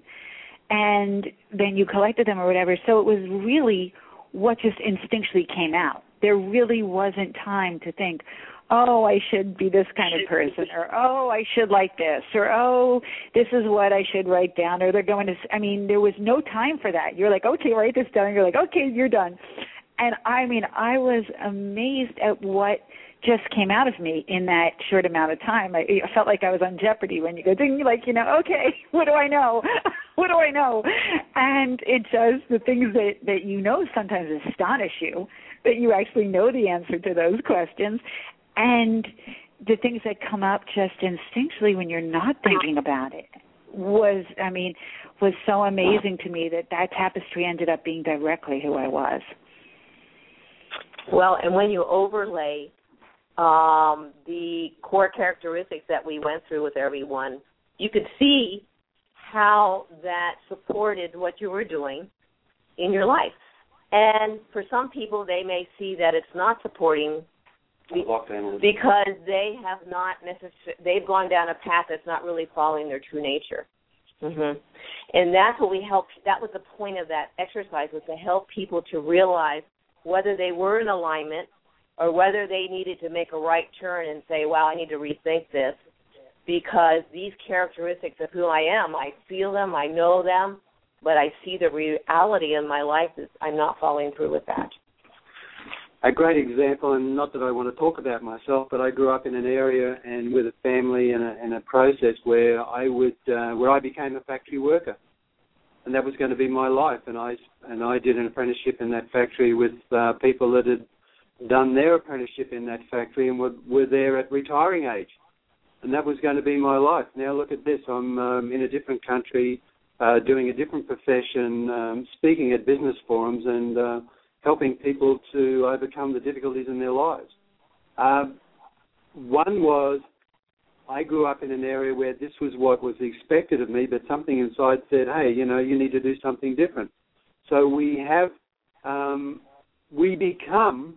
and then you collected them or whatever, so it was really what just instinctually came out. There really wasn't time to think, oh, I should be this kind of person, or oh, I should like this, or oh, this is what I should write down, or they're going to, I mean, there was no time for that. You're like, okay, write this down, and you're like, okay, you're done. And I mean, I was amazed at what just came out of me in that short amount of time. I, I felt like I was on Jeopardy when you go, ding, like, you know, okay, what do I know? what do I know? And it does the things that, that you know sometimes astonish you, that you actually know the answer to those questions. And the things that come up just instinctually when you're not thinking about it was, I mean, was so amazing to me that that tapestry ended up being directly who I was. Well, and when you overlay um, the core characteristics that we went through with everyone, you could see how that supported what you were doing in your life. And for some people, they may see that it's not supporting be- because they have not necessarily, they've gone down a path that's not really following their true nature. Mm-hmm. And that's what we helped, that was the point of that exercise, was to help people to realize whether they were in alignment or whether they needed to make a right turn and say, wow, I need to rethink this, because these characteristics of who I am, I feel them, I know them, but I see the reality in my life is I'm not following through with that. A great example, and not that I want to talk about myself, but I grew up in an area and with a family and a, and a process where I would, uh, where I became a factory worker. And that was going to be my life, and I and I did an apprenticeship in that factory with uh, people that had done their apprenticeship in that factory and were, were there at retiring age, and that was going to be my life. Now look at this: I'm um, in a different country, uh, doing a different profession, um, speaking at business forums, and uh, helping people to overcome the difficulties in their lives. Um, one was, I grew up in an area where this was what was expected of me, but something inside said, hey, you know, you need to do something different. So we have, um, we become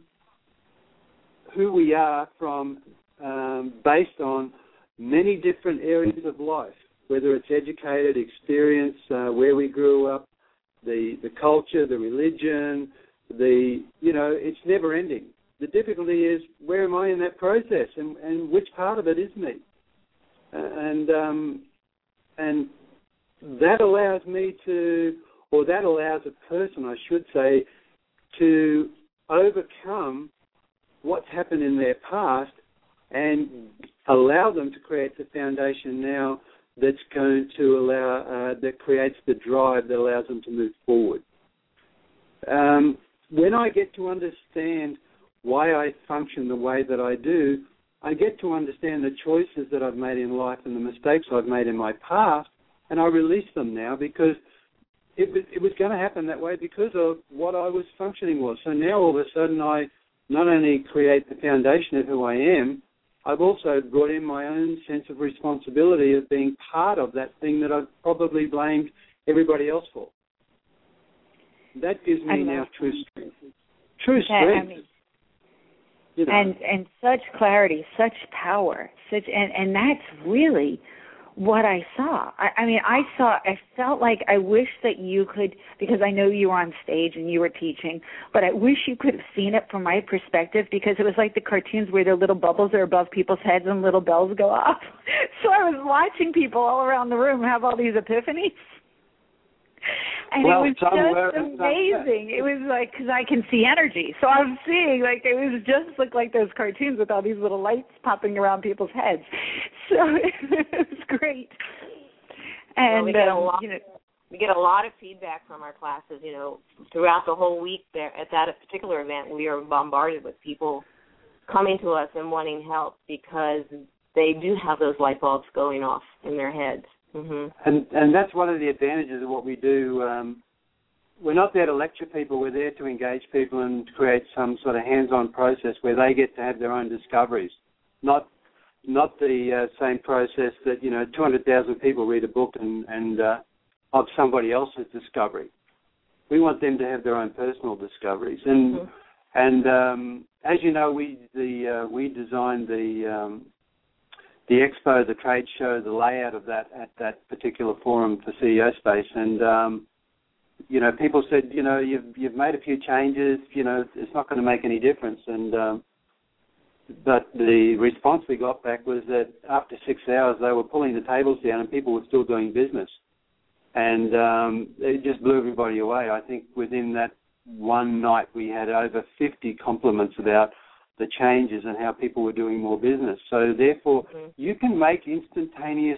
who we are from, um, based on many different areas of life, whether it's educated, experience, uh, where we grew up, the, the culture, the religion, the, you know, it's never ending. The difficulty is, where am I in that process, and, and which part of it is me? And um, and that allows me to, or that allows a person, I should say, to overcome what's happened in their past and allow them to create the foundation now that's going to allow, uh, that creates the drive that allows them to move forward. Um, when I get to understand why I function the way that I do, I get to understand the choices that I've made in life and the mistakes I've made in my past, and I release them now because it was, it was going to happen that way because of what I was functioning was. So now all of a sudden I not only create the foundation of who I am, I've also brought in my own sense of responsibility of being part of that thing that I've probably blamed everybody else for. That gives me now true strength. True strength. I mean, You know. And and such clarity, such power, such and, and that's really what I saw. I, I mean, I saw. I felt like I wish that you could, because I know you were on stage and you were teaching, but I wish you could have seen it from my perspective, because it was like the cartoons where the little bubbles are above people's heads and little bells go off. So I was watching people all around the room have all these epiphanies. And well, it was just amazing. It was like, because I can see energy. So I was seeing, like, it was just looked like those cartoons with all these little lights popping around people's heads. So it was great. And, well, we, get um, a lot, you know, we get a lot of feedback from our classes, you know, throughout the whole week there at that particular event. We are bombarded with people coming to us and wanting help because they do have those light bulbs going off in their heads. Mm-hmm. And and that's one of the advantages of what we do. Um, we're not there to lecture people. We're there to engage people and create some sort of hands-on process where they get to have their own discoveries. Not not the uh, same process that, you know, two hundred thousand people read a book and, and uh, of somebody else's discovery. We want them to have their own personal discoveries. And mm-hmm. and um, as you know, we the uh, we designed the um, the expo, the trade show, the layout of that at that particular forum for C E O Space, and um, you know, people said, you know, you've you've made a few changes, you know, it's not going to make any difference, and um, but the response we got back was that after six hours they were pulling the tables down and people were still doing business, and um, it just blew everybody away. I think within that one night we had over fifty compliments about the changes and how people were doing more business. So therefore, mm-hmm. you can make instantaneous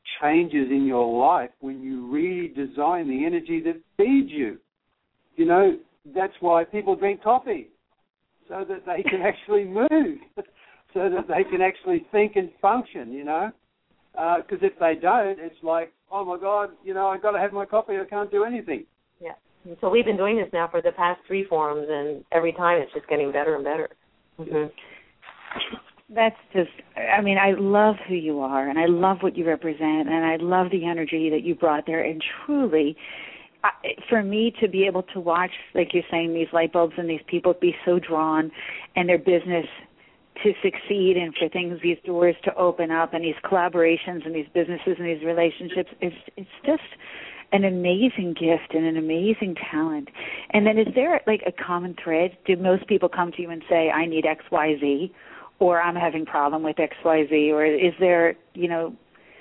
changes in your life when you redesign the energy that feeds you. You know, that's why people drink coffee, so that they can actually move, so that they can actually think and function, you know. Because uh, if they don't, it's like, oh, my God, you know, I've got to have my coffee, I can't do anything. Yeah. And so we've been doing this now for the past three forums, and every time it's just getting better and better. Mm-hmm. That's just, I mean, I love who you are, and I love what you represent, and I love the energy that you brought there. And truly, I, for me to be able to watch, like you're saying, these light bulbs and these people be so drawn and their business to succeed and for things, these doors to open up and these collaborations and these businesses and these relationships, it's, it's just an amazing gift and an amazing talent. And then is there like a common thread? Do most people come to you and say, I need X, Y, Z, or I'm having problem with X, Y, Z, or is there, you know,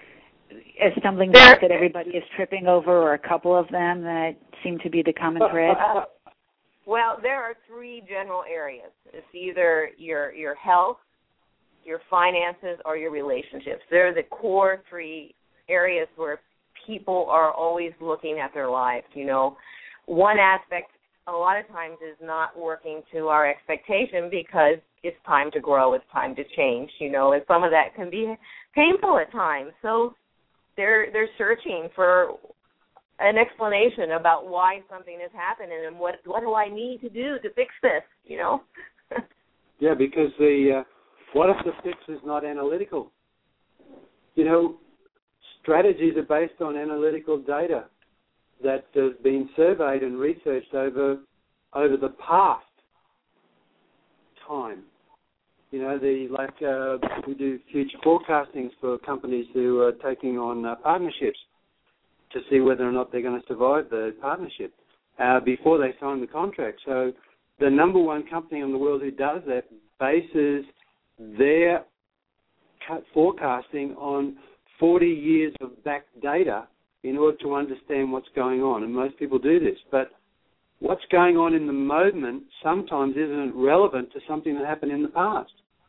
a stumbling block that everybody is tripping over, or a couple of them that seem to be the common thread? Well, there are three general areas. It's either your your health, your finances, or your relationships. They're the core three areas where people are always looking at their lives, you know. One aspect a lot of times is not working to our expectation because it's time to grow, it's time to change, you know, and some of that can be painful at times. So they're they're searching for an explanation about why something is happening and what what do I need to do to fix this, you know? Yeah, because the uh, what if the fix is not analytical? You know, strategies are based on analytical data that has been surveyed and researched over over the past time. You know, the like uh, we do future forecastings for companies who are taking on uh, partnerships to see whether or not they're going to survive the partnership uh, before they sign the contract. So the number one company in the world who does that bases their forecasting on forty years of back data in order to understand what's going on. And most people do this. But what's going on in the moment sometimes isn't relevant to something that happened in the past.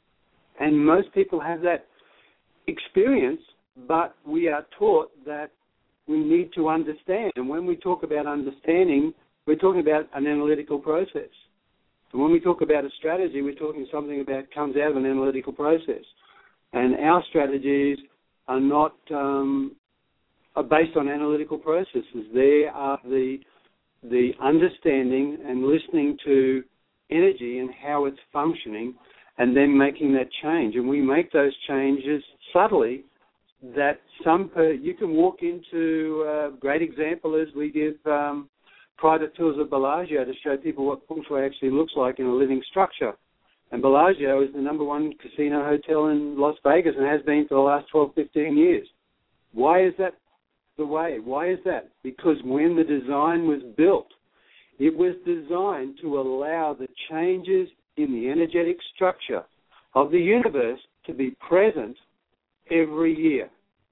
And most people have that experience, but we are taught that we need to understand. And when we talk about understanding, we're talking about an analytical process. And when we talk about a strategy, we're talking something about comes out of an analytical process. And our strategies are not um, are based on analytical processes. They are the the understanding and listening to energy and how it's functioning, and then making that change. And we make those changes subtly. That some per, you can walk into a great example is we give um, private tours of Bellagio to show people what Feng Shui actually looks like in a living structure. And Bellagio is the number one casino hotel in Las Vegas and has been for the last twelve, fifteen years. Why is that the way? Why is that? Because when the design was built, it was designed to allow the changes in the energetic structure of the universe to be present every year.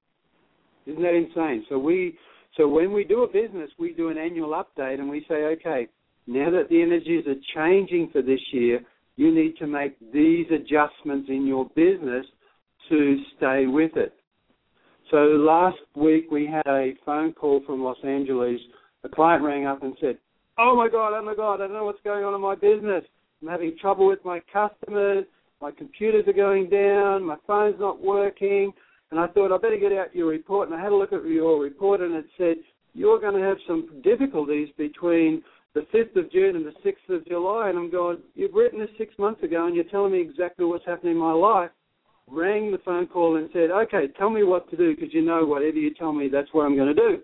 Isn't that insane? So we, so when we do a business, we do an annual update and we say, okay, now that the energies are changing for this year, you need to make these adjustments in your business to stay with it. So last week we had a phone call from Los Angeles. A client rang up and said, oh my God, oh my God, I don't know what's going on in my business. I'm having trouble with my customers. My computers are going down. My phone's not working. And I thought, I better get out your report. And I had a look at your report, and it said, you're going to have some difficulties between the fifth of June and the sixth of July. And I'm going, you've written this six months ago, and you're telling me exactly what's happening in my life. Rang the phone call and said, okay, tell me what to do, because you know whatever you tell me, that's what I'm going to do.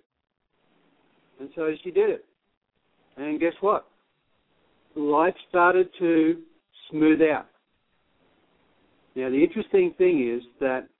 And so she did it. And guess what? Life started to smooth out. Now, the interesting thing is that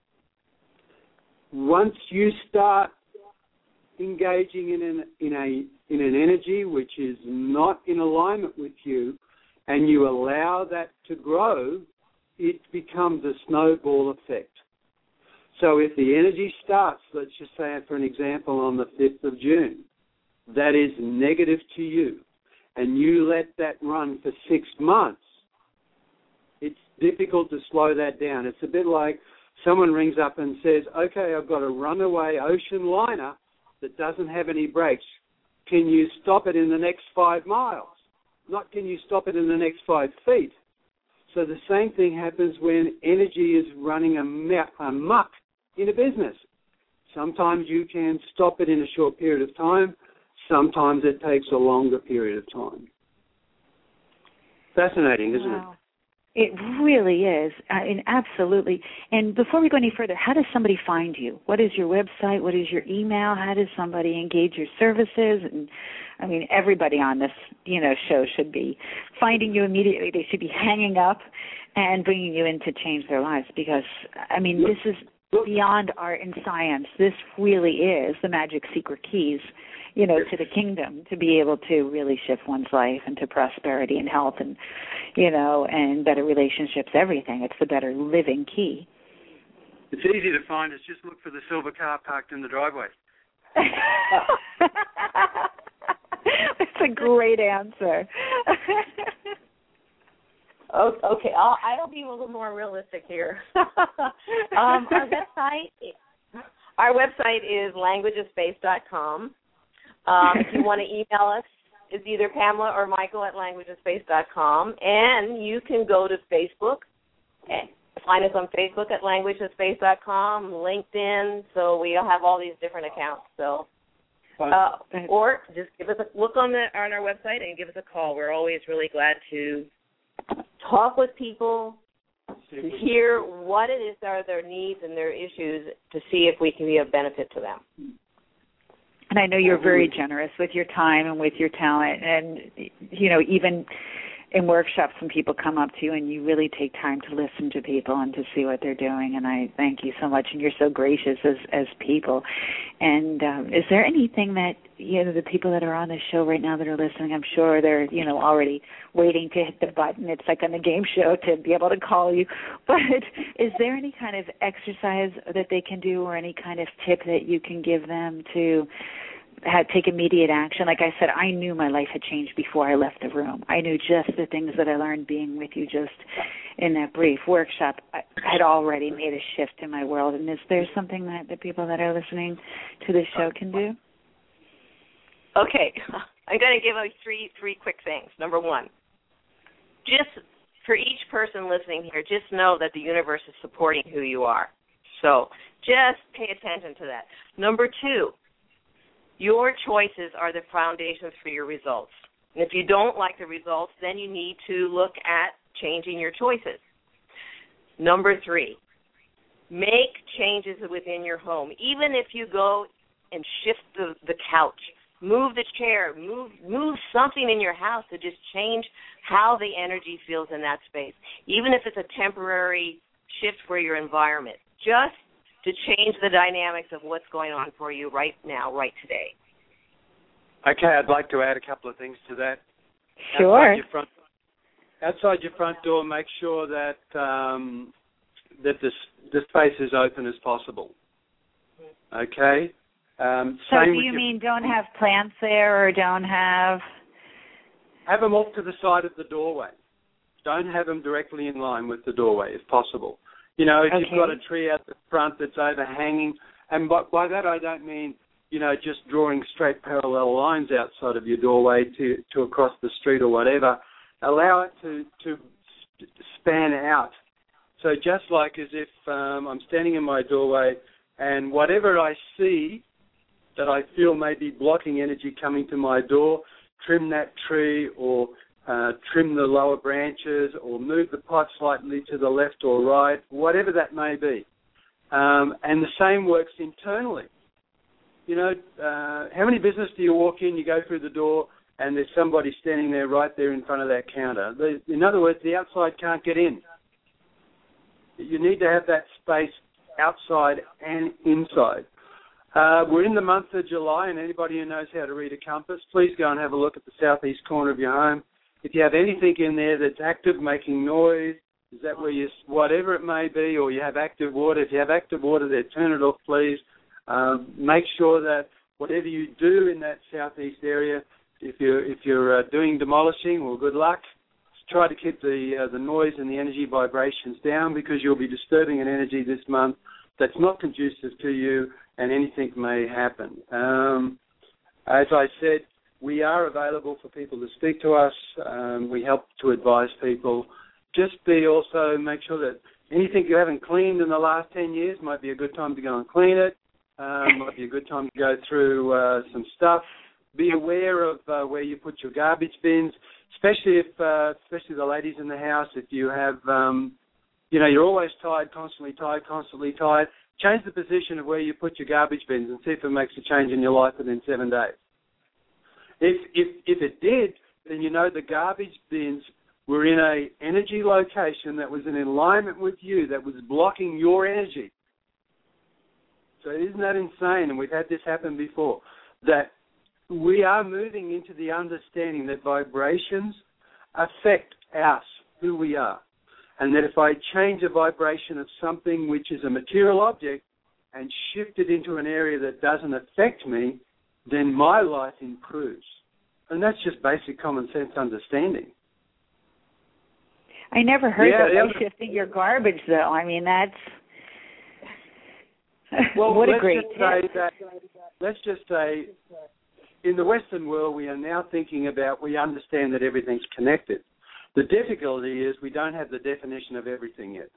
once you start engaging in an, in a in an energy which is not in alignment with you, and you allow that to grow, it becomes a snowball effect. So if the energy starts, let's just say for an example, on the fifth of June, that is negative to you, and you let that run for six months, it's difficult to slow that down. It's a bit like someone rings up and says, okay, I've got a runaway ocean liner that doesn't have any brakes. Can you stop it in the next five miles? Not can you stop it in the next five feet. So the same thing happens when energy is running amok in a business. Sometimes you can stop it in a short period of time. Sometimes it takes a longer period of time. Fascinating, isn't wow. it? It really is. I mean, absolutely. And before we go any further, how does somebody find you? What is your website? What is your email? How does somebody engage your services? And I mean, everybody on this, you know, show should be finding you immediately. They should be hanging up and bringing you in to change their lives because, I mean, this is beyond art and science. This really is the magic secret keys, you know, to the kingdom, to be able to really shift one's life into prosperity and health and, you know, and better relationships, everything. It's the better living key. It's easy to find. It's just look for the silver car parked in the driveway. That's a great answer. Oh, okay, I'll, I'll be a little more realistic here. um, our website, our website is language of space dot com. Um, if you want to email us, it's either Pamela or Michael at language of space dot com, and you can go to Facebook. And find us on Facebook at language of space dot com, LinkedIn. So we have all these different accounts. So. Uh, or just give us a look on the on our website and give us a call. We're always really glad to talk with people, to hear what it is are their needs and their issues, to see if we can be of benefit to them. And I know you're very generous with your time and with your talent, and you know, even in workshops when people come up to you and you really take time to listen to people and to see what they're doing, and I thank you so much, and you're so gracious as as people. And um, is there anything that, you know, the people that are on this show right now that are listening, I'm sure they're, you know, already waiting to hit the button. It's like on the game show to be able to call you. But is there any kind of exercise that they can do or any kind of tip that you can give them to had take immediate action? Like I said, I knew my life had changed before I left the room. I knew just the things that I learned being with you just in that brief workshop I had already made a shift in my world. And is there something that the people that are listening to this show can do? Okay. I'm going to give you three three quick things. Number one, just for each person listening here, just know that the universe is supporting who you are. So just pay attention to that. Number two, your choices are the foundations for your results. And if you don't like the results, then you need to look at changing your choices. Number three, make changes within your home. Even if you go and shift the, the couch, move the chair, move move something in your house to just change how the energy feels in that space. Even if it's a temporary shift for your environment, just to change the dynamics of what's going on for you right now, right today. Okay, I'd like to add a couple of things to that. Sure. Outside your front, outside your front door, make sure that um, that the, the space is open as possible. Okay? Um, so same do you your, mean don't have plants there or don't have... Have them off to the side of the doorway. Don't have them directly in line with the doorway if possible. You know, if okay. you've got a tree out the front that's overhanging, and by, by that I don't mean, you know, just drawing straight parallel lines outside of your doorway to, to across the street or whatever. Allow it to, to span out. So just like as if um, I'm standing in my doorway and whatever I see that I feel may be blocking energy coming to my door, trim that tree or Uh, trim the lower branches or move the pot slightly to the left or right, whatever that may be. Um, and the same works internally. You know, uh, how many businesses do you walk in, you go through the door, and there's somebody standing there right there in front of that counter? The, in other words, the outside can't get in. You need to have that space outside and inside. Uh, we're in the month of July, and anybody who knows how to read a compass, please go and have a look at the southeast corner of your home. If you have anything in there that's active, making noise, is that where you, whatever it may be, or you have active water, if you have active water there, turn it off, please. Um, make sure that whatever you do in that southeast area, if you're, if you're uh, doing demolishing, well, good luck. try to keep the uh, the noise and the energy vibrations down, because you'll be disturbing an energy this month that's not conducive to you, and anything may happen. Um, as I said, we are available for people to speak to us. Um, we help to advise people. Just be also make sure that anything you haven't cleaned in the last ten years might be a good time to go and clean it. Um, might be a good time to go through uh, some stuff. Be aware of uh, where you put your garbage bins, especially if, uh, especially the ladies in the house. If you have, um, you know, you're always tired, constantly tired, constantly tired. Change the position of where you put your garbage bins and see if it makes a change in your life within seven days. If if if it did, then you know the garbage bins were in a energy location that was in alignment with you, that was blocking your energy. So isn't that insane? And we've had this happen before, that we are moving into the understanding that vibrations affect us, who we are. And that if I change a vibration of something which is a material object and shift it into an area that doesn't affect me, then my life improves. And that's just basic common sense understanding. I never heard yeah, that yeah. by shifting your garbage, though. I mean, that's well, what a let's great just tip. say that, let's just say, in the Western world, we are now thinking about, we understand that everything's connected. The difficulty is we don't have the definition of everything yet.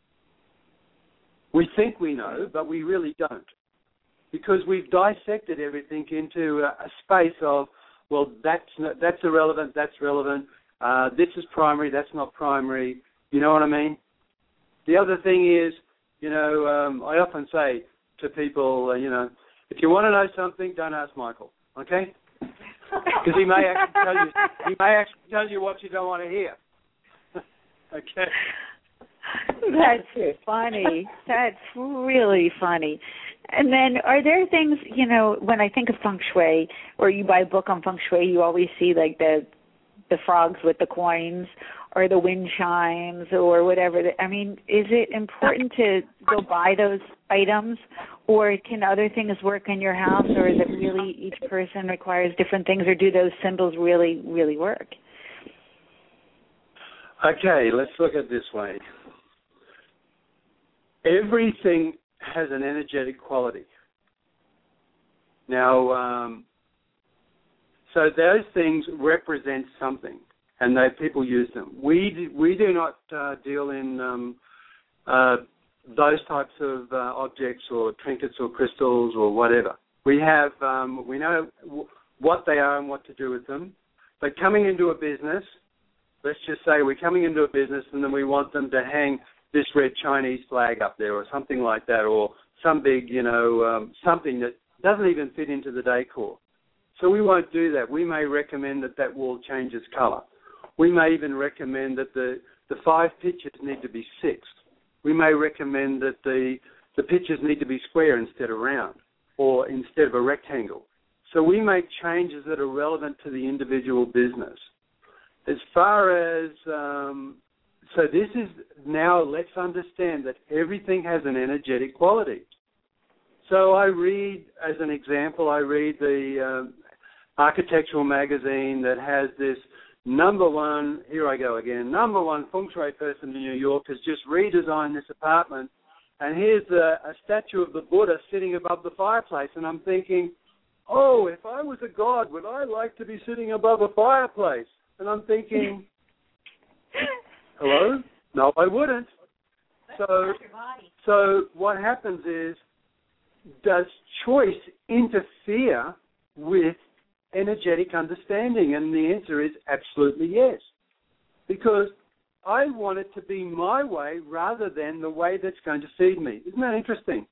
We think we know, but we really don't, because we've dissected everything into a, a space of, well, that's not, that's irrelevant, that's relevant. Uh, this is primary, that's not primary. You know what I mean? The other thing is, you know, um, I often say to people, uh, you know, if you want to know something, don't ask Michael, okay? Because he may actually tell you, he may actually tell you what you don't want to hear. Okay. That's funny. That's really funny. And then, are there things, you know, when I think of feng shui, or you buy a book on feng shui, you always see like the the frogs with the coins, or the wind chimes, or whatever. I mean, is it important to go buy those items, or can other things work in your house, or is it really each person requires different things, or do those symbols really, really work? Okay, let's look at it this way. Everything has an energetic quality. Now, um, so those things represent something, and they people use them. We do, we do not uh, deal in um, uh, those types of uh, objects or trinkets or crystals or whatever. We have um, we know w- what they are and what to do with them. But coming into a business, let's just say we're coming into a business and then we want them to hang this red Chinese flag up there or something like that, or some big, you know, um, something that doesn't even fit into the decor. So we won't do that. We may recommend that that wall change its colour. We may even recommend that the, the five pictures need to be six. We may recommend that the, the pictures need to be square instead of round, or instead of a rectangle. So we make changes that are relevant to the individual business. As far as, um, so this is now, let's understand that everything has an energetic quality. So I read, as an example, I read the um, architectural magazine that has this number one, here I go again, number one feng shui person in New York has just redesigned this apartment, and here's a, a statue of the Buddha sitting above the fireplace, and I'm thinking, oh, if I was a god, would I like to be sitting above a fireplace? And I'm thinking, hello? No, I wouldn't. So, so what happens is, does choice interfere with energetic understanding? And the answer is absolutely yes. Because I want it to be my way rather than the way that's going to feed me. Isn't that interesting?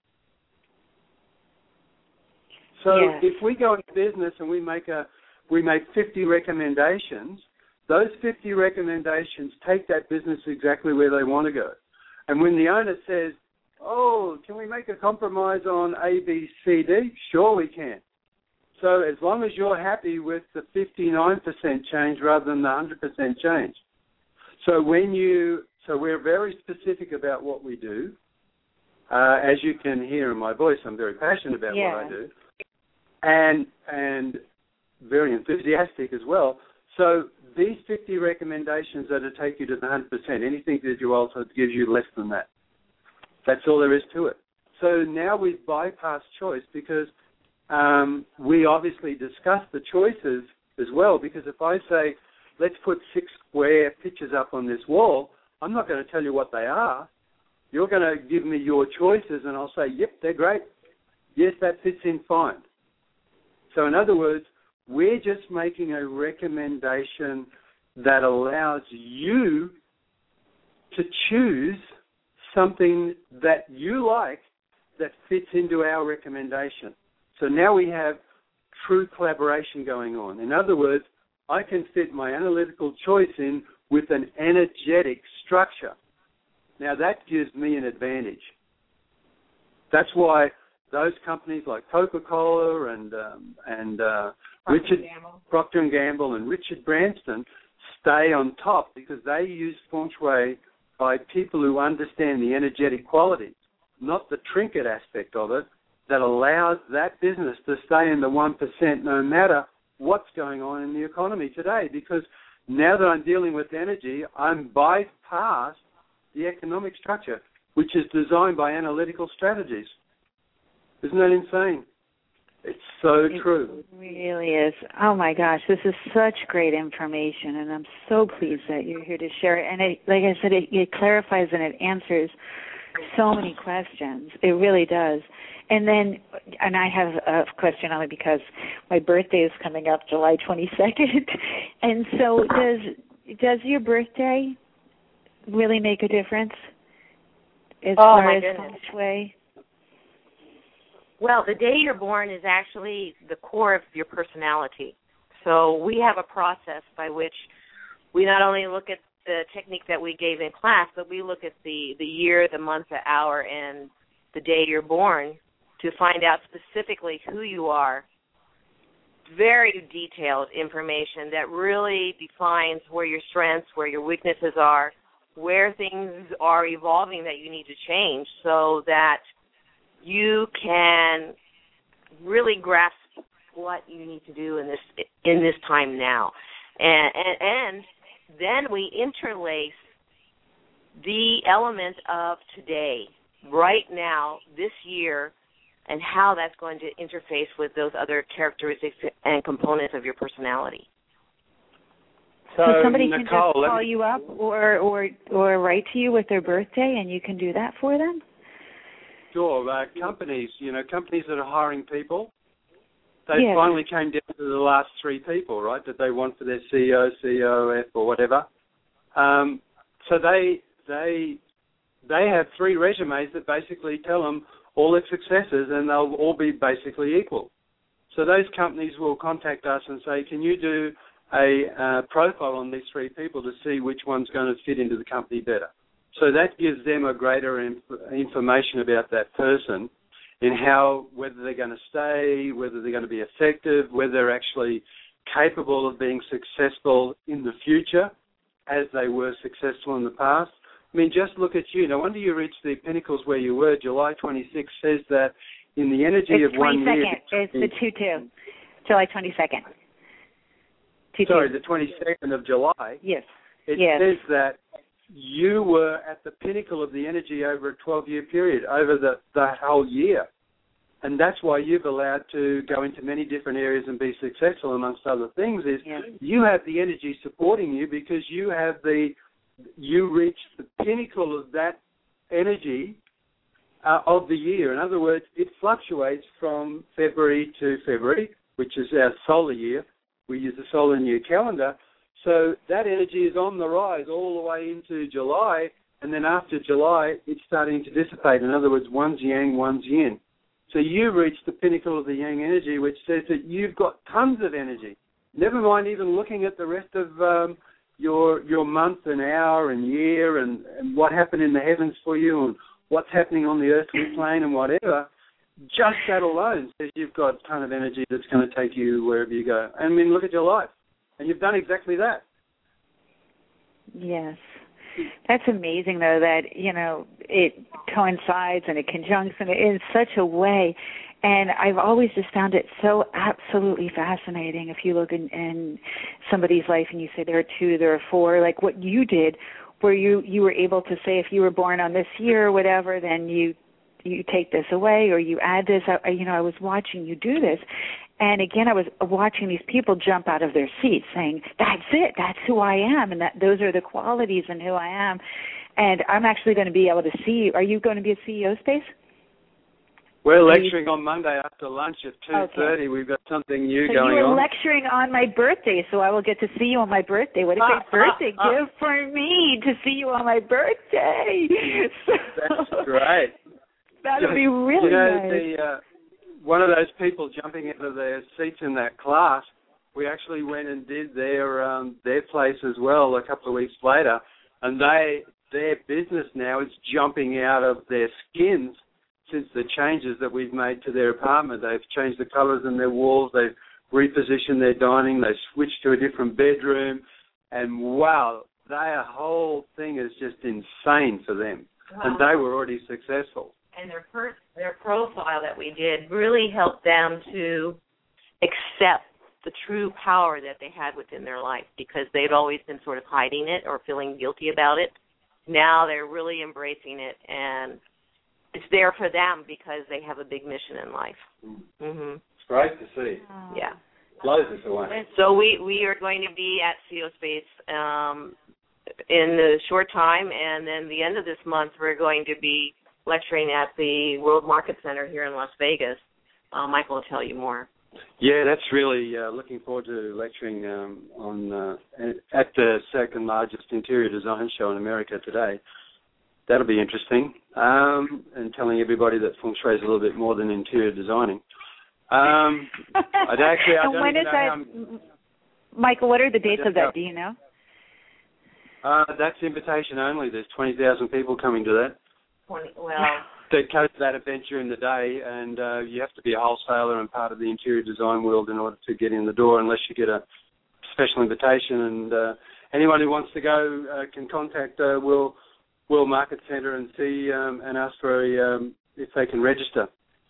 So yes. If we go into business and we make a we make fifty recommendations, those fifty recommendations take that business exactly where they want to go. And when the owner says, oh, can we make a compromise on A, B, C, D? Sure we can. So as long as you're happy with the fifty-nine percent change rather than the one hundred percent change. So when you, so we're very specific about what we do. Uh, as you can hear in my voice, I'm very passionate about yeah. what I do. And and very enthusiastic as well. So these fifty recommendations are to take you to the one hundred percent. Anything that you alter gives you less than that. That's all there is to it. So now we've bypassed choice because um, we obviously discuss the choices as well, because if I say, let's put six square pictures up on this wall, I'm not going to tell you what they are. You're going to give me your choices, and I'll say, yep, they're great. Yes, that fits in fine. So in other words, we're just making a recommendation that allows you to choose something that you like that fits into our recommendation. So now we have true collaboration going on. In other words, I can fit my analytical choice in with an energetic structure. Now that gives me an advantage. That's why those companies like Coca-Cola and um, and uh, Richard Procter and Gamble and Richard Branson stay on top, because they use feng shui by people who understand the energetic qualities, not the trinket aspect of it, that allows that business to stay in the one percent no matter what's going on in the economy today. Because now that I'm dealing with energy, I'm bypassed the economic structure, which is designed by analytical strategies. Isn't that insane? It's so it true. It really is. Oh, my gosh, this is such great information, and I'm so pleased that you're here to share it. And it, like I said, it, it clarifies and it answers so many questions. It really does. And then, and I have a question only because my birthday is coming up July twenty-second. And so does does your birthday really make a difference as oh, far my as goodness. feng shui? Well, the day you're born is actually the core of your personality. So we have a process by which we not only look at the technique that we gave in class, but we look at the, the year, the month, the hour, and the day you're born to find out specifically who you are. Very detailed information that really defines where your strengths, where your weaknesses are, where things are evolving that you need to change so that you can really grasp what you need to do in this in this time now. And, and, and then we interlace the element of today, right now, this year, and how that's going to interface with those other characteristics and components of your personality. So, so somebody Nicole, can just call you up or, or, or write to you with their birthday, and you can do that for them? Sure. Uh, companies, you know, companies that are hiring people, they yes. finally came down to the last three people, right, that they want for their C E O, C E O F, or whatever. Um, so they they they have three resumes that basically tell them all their successes, and they'll all be basically equal. So those companies will contact us and say, can you do a uh, profile on these three people to see which one's going to fit into the company better? So that gives them a greater inf- information about that person in how, whether they're going to stay, whether they're going to be effective, whether they're actually capable of being successful in the future as they were successful in the past. I mean, just look at you. No wonder you reached the pinnacles where you were. July twenty-sixth says that in the energy it's of one year... It's the two two, July twenty-second. Sorry, the twenty-second of July. Yes. It yes. says that you were at the pinnacle of the energy over a twelve-year period, over the, that whole year. And that's why you've allowed to go into many different areas and be successful, amongst other things, is yeah. you have the energy supporting you because you have the, you reached the pinnacle of that energy uh, of the year. In other words, it fluctuates from February to February, which is our solar year. We use the solar year calendar. So that energy is on the rise all the way into July, and then after July, it's starting to dissipate. In other words, one's yang, one's yin. So you reach the pinnacle of the yang energy, which says that you've got tons of energy. Never mind even looking at the rest of um, your your month and hour and year and, and what happened in the heavens for you and what's happening on the earthly plane and whatever. Just that alone says you've got a ton of energy that's going to take you wherever you go. I mean, look at your life. And you've done exactly that. Yes. That's amazing, though, that, you know, it coincides and it conjuncts in, in such a way. And I've always just found it so absolutely fascinating. If you look in, in somebody's life and you say there are two, there are four, like what you did, where you, you were able to say if you were born on this year or whatever, then you you take this away or you add this. I, you know, I was watching you do this. And again, I was watching these people jump out of their seats saying, that's it, that's who I am, and that those are the qualities and who I am. And I'm actually going to be able to see you. Are you going to be at C E O Space? We're lecturing on Monday after lunch at two thirty. Okay. We've got something new so going on. So you're lecturing on my birthday, so I will get to see you on my birthday. What a great birthday gift for me to see you on my birthday. So, that's great. That would be really you know, nice. The, uh, one of those people jumping out of their seats in that class, we actually went and did their um, their place as well a couple of weeks later, and they their business now is jumping out of their skins since the changes that we've made to their apartment. They've changed the colours in their walls, they've repositioned their dining, they've switched to a different bedroom, and wow, their whole thing is just insane for them. Wow. And they were already successful. And their per- their profile that we did really helped them to accept the true power that they had within their life, because they'd always been sort of hiding it or feeling guilty about it. Now they're really embracing it, and it's there for them because they have a big mission in life. Mm-hmm. It's great to see. Yeah. Blows us away. So we, we are going to be at C E O Space um, in a short time, and then the end of this month we're going to be lecturing at the World Market Center here in Las Vegas. Uh, Michael will tell you more. Yeah, that's really uh, looking forward to lecturing um, on uh, at the second largest interior design show in America today. That'll be interesting, um, and telling everybody that feng shui is a little bit more than interior designing. Um, I'd actually, I and don't when even is know that, how Michael, what are the dates of that? Do you know? Uh, that's invitation only. There's twenty thousand people coming to that. twenty, well, they go to that event during the day, and uh, you have to be a wholesaler and part of the interior design world in order to get in the door, unless you get a special invitation. And uh, anyone who wants to go uh, can contact uh, Will. World Market Center and see um, and ask for a, um, if they can register.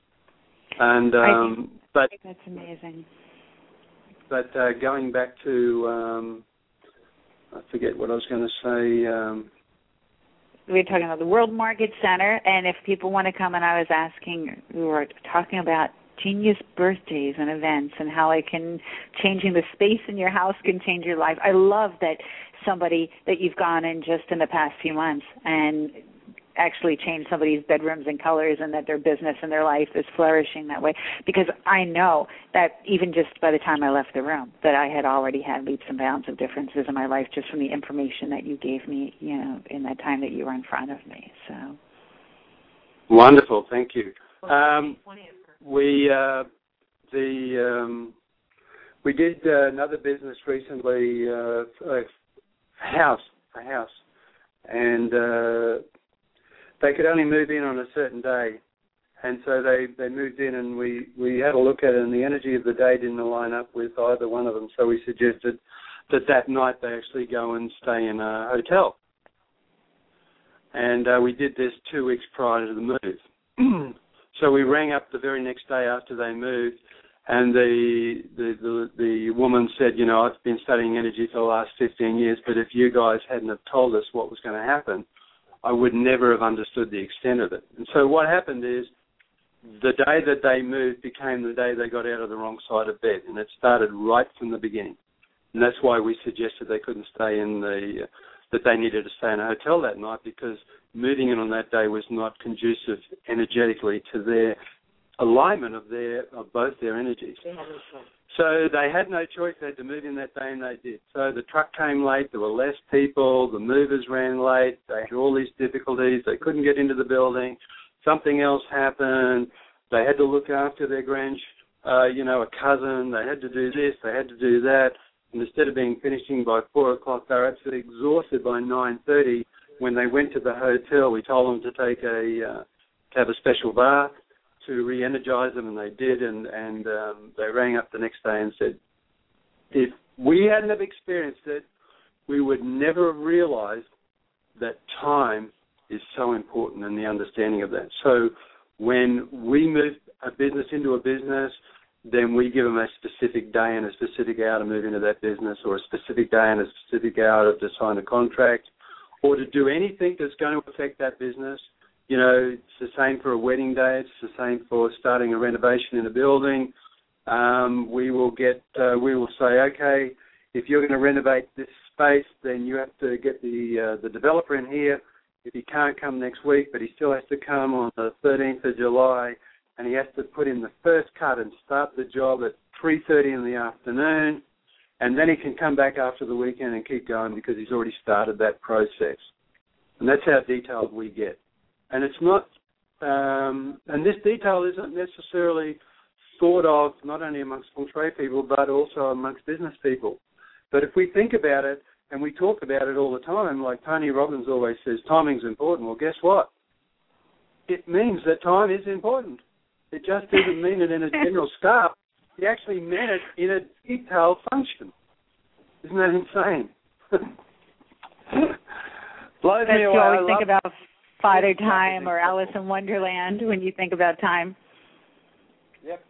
And um, I think, but I think that's amazing. But uh, going back to, um, I forget what I was going to say. Um, we were talking about the World Market Center, and if people want to come, and I was asking, we were talking about genius birthdays and events and how it can, changing the space in your house can change your life. I love that somebody that you've gone in just in the past few months and actually changed somebody's bedrooms and colors, and that their business and their life is flourishing that way. Because I know that even just by the time I left the room, that I had already had leaps and bounds of differences in my life just from the information that you gave me, you know, in that time that you were in front of me. So wonderful, thank you. Um, we uh, the um, we did uh, another business recently, uh, a house, a house, and uh, they could only move in on a certain day, and so they, they moved in, and we, we had a look at it, and the energy of the day didn't line up with either one of them, so we suggested that that night they actually go and stay in a hotel. And uh, we did this two weeks prior to the move. So we rang up the very next day after they moved, and the, the the the woman said, you know, I've been studying energy for the last fifteen years, but if you guys hadn't have told us what was going to happen, I would never have understood the extent of it. And so what happened is the day that they moved became the day they got out of the wrong side of bed, and it started right from the beginning. And that's why we suggested they couldn't stay in the, uh, that they needed to stay in a hotel that night, because moving in on that day was not conducive energetically to their alignment of their of both their energies. They had no choice. So they had no choice. They had to move in that day, and they did. So the truck came late. There were less people. The movers ran late. They had all these difficulties. They couldn't get into the building. Something else happened. They had to look after their grand, uh, you know, a cousin. They had to do this. They had to do that. And instead of being finishing by four o'clock, they were absolutely exhausted by nine thirty. When they went to the hotel, we told them to take a uh, to have a special bath to re-energize them, and they did, and, and um, they rang up the next day and said, if we hadn't have experienced it, we would never have realized that time is so important and the understanding of that. So when we moved a business into a business, then we give them a specific day and a specific hour to move into that business, or a specific day and a specific hour to sign a contract, or to do anything that's going to affect that business. You know, it's the same for a wedding day. It's the same for starting a renovation in a building. Um, we will get, uh, we will say, okay, if you're going to renovate this space, then you have to get the uh, the developer in here. If he can't come next week, but he still has to come on the thirteenth of July, and he has to put in the first cut and start the job at three thirty in the afternoon, and then he can come back after the weekend and keep going because he's already started that process. And that's how detailed we get. And it's not, um, and this detail isn't necessarily thought of not only amongst feng shui people, but also amongst business people. But if we think about it, and we talk about it all the time, like Tony Robbins always says, timing's important. Well, guess what? It means that time is important. It just doesn't mean it in a general scope. He actually meant it in a detailed function. Isn't that insane? Blows That's me away. you always I think love about Father Time or Alice in Wonderland when you think about time. Yep.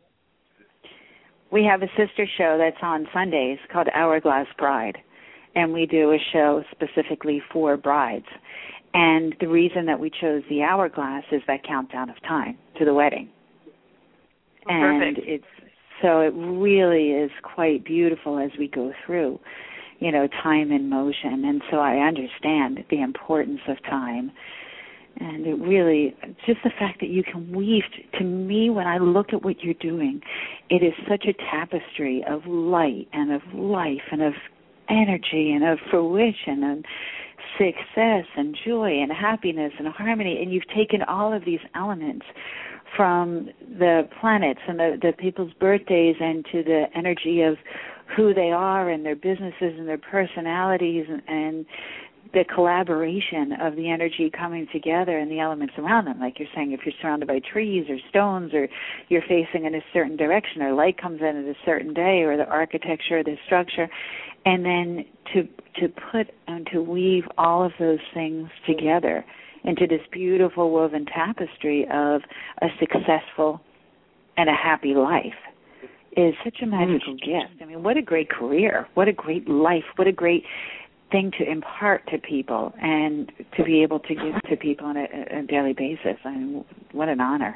We have a sister show that's on Sundays called Hourglass Bride, and we do a show specifically for brides. And the reason that we chose the hourglass is that countdown of time to the wedding. And Perfect. it's so it really is quite beautiful as we go through, you know, time in motion. And so I understand the importance of time. And it really, just the fact that you can weave, to me, when I look at what you're doing, it is such a tapestry of light and of life and of energy and of fruition and success and joy and happiness and harmony. And you've taken all of these elements from the planets and the, the people's birthdays and to the energy of who they are and their businesses and their personalities and, and the collaboration of the energy coming together and the elements around them. Like you're saying, if you're surrounded by trees or stones, or you're facing in a certain direction, or light comes in at a certain day, or the architecture or the structure, and then to to put and to weave all of those things together into this beautiful woven tapestry of a successful and a happy life is such a magical mm. gift. I mean, what a great career, what a great life, what a great thing to impart to people and to be able to give to people on a, a daily basis. I mean, what an honor.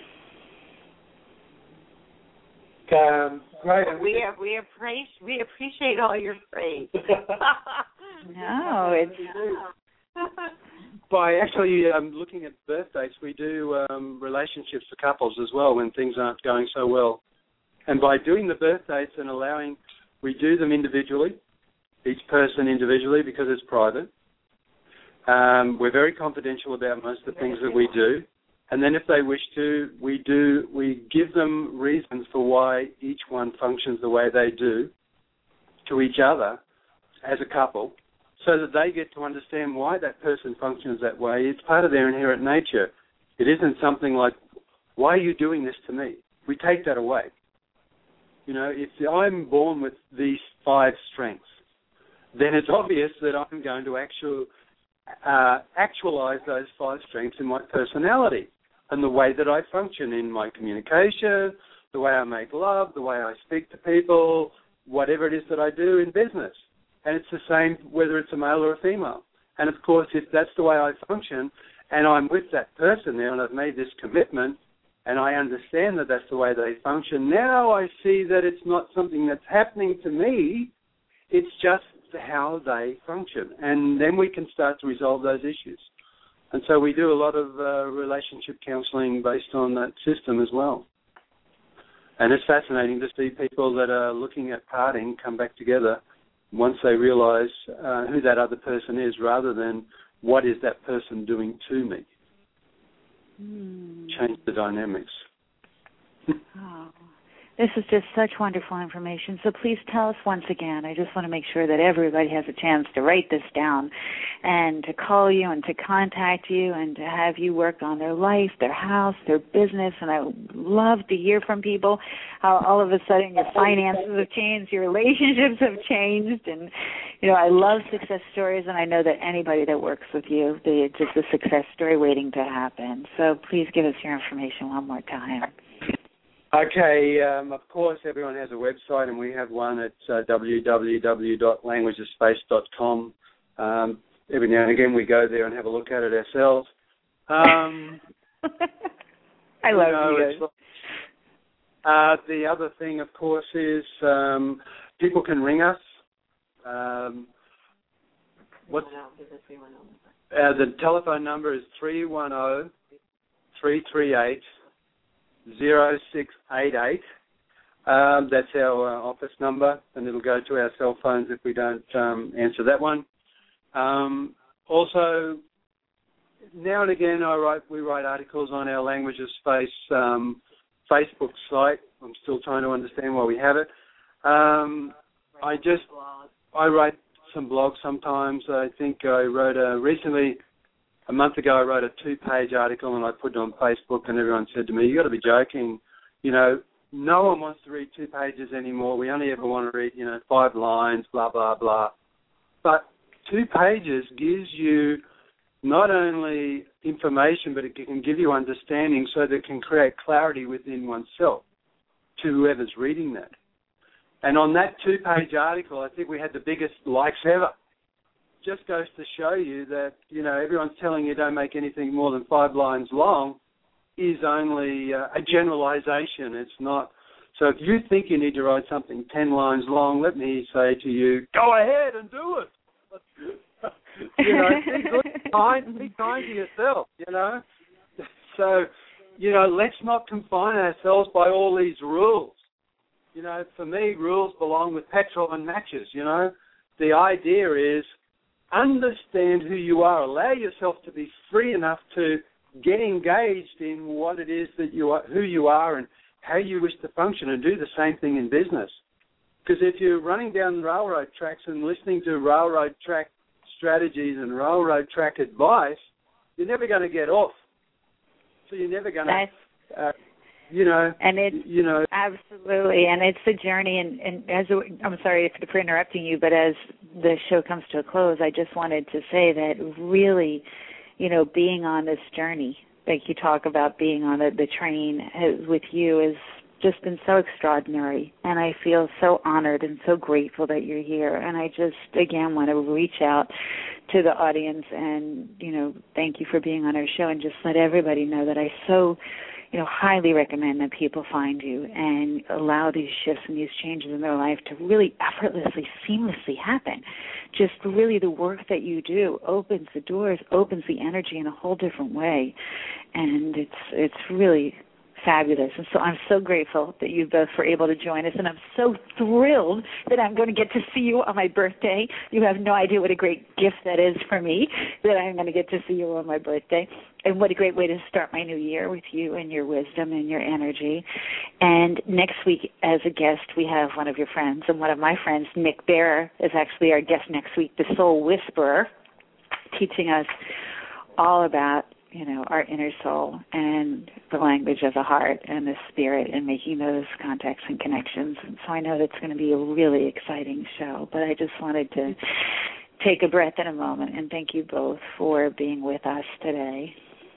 Um, right. We have, we appreciate we appreciate all your praise. No, it's by actually um, looking at birth dates, we do um, relationships for couples as well when things aren't going so well. And by doing the birth dates and allowing, we do them individually, each person individually because it's private. Um, we're very confidential about most of the things that we do. And then if they wish to, we do, we give them reasons for why each one functions the way they do to each other as a couple, so that they get to understand why that person functions that way. It's part of their inherent nature. It isn't something like, why are you doing this to me? We take that away. You know, if I'm born with these five strengths, then it's obvious that I'm going to actual, uh, actualize those five strengths in my personality and the way that I function in my communication, the way I make love, the way I speak to people, whatever it is that I do in business. And it's the same whether it's a male or a female. And, of course, if that's the way I function and I'm with that person now and I've made this commitment and I understand that that's the way they function, now I see that it's not something that's happening to me. It's just how they function. And then we can start to resolve those issues. And so we do a lot of uh, relationship counselling based on that system as well. And it's fascinating to see people that are looking at parting come back together once they realise uh, who that other person is, rather than what is that person doing to me. Mm. Change the dynamics. Oh, This is just such wonderful information. So please tell us once again. I just want to make sure that everybody has a chance to write this down and to call you and to contact you and to have you work on their life, their house, their business. And I would love to hear from people how all of a sudden your finances have changed, your relationships have changed. And, you know, I love success stories, and I know that anybody that works with you, they, it's just a success story waiting to happen. So please give us your information one more time. Okay, um, of course, everyone has a website, and we have one at uh, w w w dot language of space dot com. Um, every now and again, we go there and have a look at it ourselves. Um, I love you. Know, you. Uh, the other thing, of course, is um, people can ring us. Um, what's, uh, the telephone number is three one zero, three three eight, zero six eight eight. Um, that's our uh, office number, and it'll go to our cell phones if we don't um, answer that one. Um, also, now and again, I write. We write articles on our Language of Space um, Facebook site. I'm still trying to understand why we have it. Um, I just I write some blogs sometimes. I think I wrote a recently. A month ago, I wrote a two-page article and I put it on Facebook, and everyone said to me, "You got to be joking! You know, no one wants to read two pages anymore. We only ever want to read, you know, five lines, blah blah blah." But two pages gives you not only information, but it can give you understanding, so that it can create clarity within oneself to whoever's reading that. And on that two-page article, I think we had the biggest likes ever. Just goes to show you that, you know, everyone's telling you don't make anything more than five lines long is only uh, a generalization. It's not. So if you think you need to write something ten lines long, let me say to you, go ahead and do it. You know, be good, be kind, be kind to yourself, you know. So, you know, let's not confine ourselves by all these rules. You know, for me, rules belong with petrol and matches, you know. The idea is, understand who you are. Allow yourself to be free enough to get engaged in what it is that you are, who you are, and how you wish to function, and do the same thing in business. Because if you're running down railroad tracks and listening to railroad track strategies and railroad track advice, you're never going to get off. So you're never going to, uh, you know, and it's you know, absolutely, and it's a journey. And, and as a, I'm sorry for interrupting you, but as the show comes to a close, I just wanted to say that really, you know, being on this journey, like you talk about being on the, the train has, with you, has just been so extraordinary, and I feel so honored and so grateful that you're here. And I just, again, want to reach out to the audience and, you know, thank you for being on our show, and just let everybody know that I so, you know, highly recommend that people find you and allow these shifts and these changes in their life to really effortlessly, seamlessly happen. Just really the work that you do opens the doors, opens the energy in a whole different way, and it's it's really fabulous. And so I'm so grateful that you both were able to join us, and I'm so thrilled that I'm going to get to see you on my birthday. You have no idea what a great gift that is for me, that I'm going to get to see you on my birthday. And what a great way to start my new year with you and your wisdom and your energy. And next week, as a guest, we have one of your friends, and one of my friends, Nick Bearer, is actually our guest next week, the Soul Whisperer, teaching us all about, you know, our inner soul and the language of the heart and the spirit, and making those contacts and connections. And so I know that's going to be a really exciting show, but I just wanted to take a breath in a moment and thank you both for being with us today.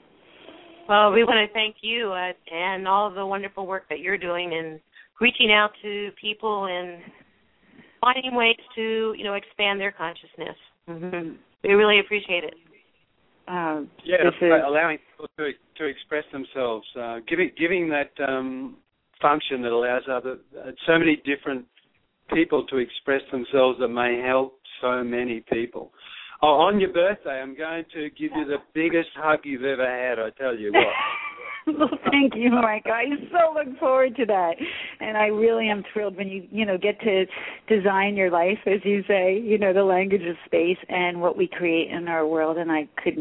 Well, we want to thank you uh, and all of the wonderful work that you're doing in reaching out to people and finding ways to, you know, expand their consciousness. Mm-hmm. We really appreciate it. Um, yeah, this is, allowing people to to express themselves, uh, giving giving that um, function that allows other uh, so many different people to express themselves that may help so many people. Oh, on your birthday, I'm going to give you the biggest hug you've ever had, I tell you what. Well, thank you, Mike. I so look forward to that. And I really am thrilled when you, you know, get to design your life, as you say, you know, the language of space and what we create in our world. And I couldn't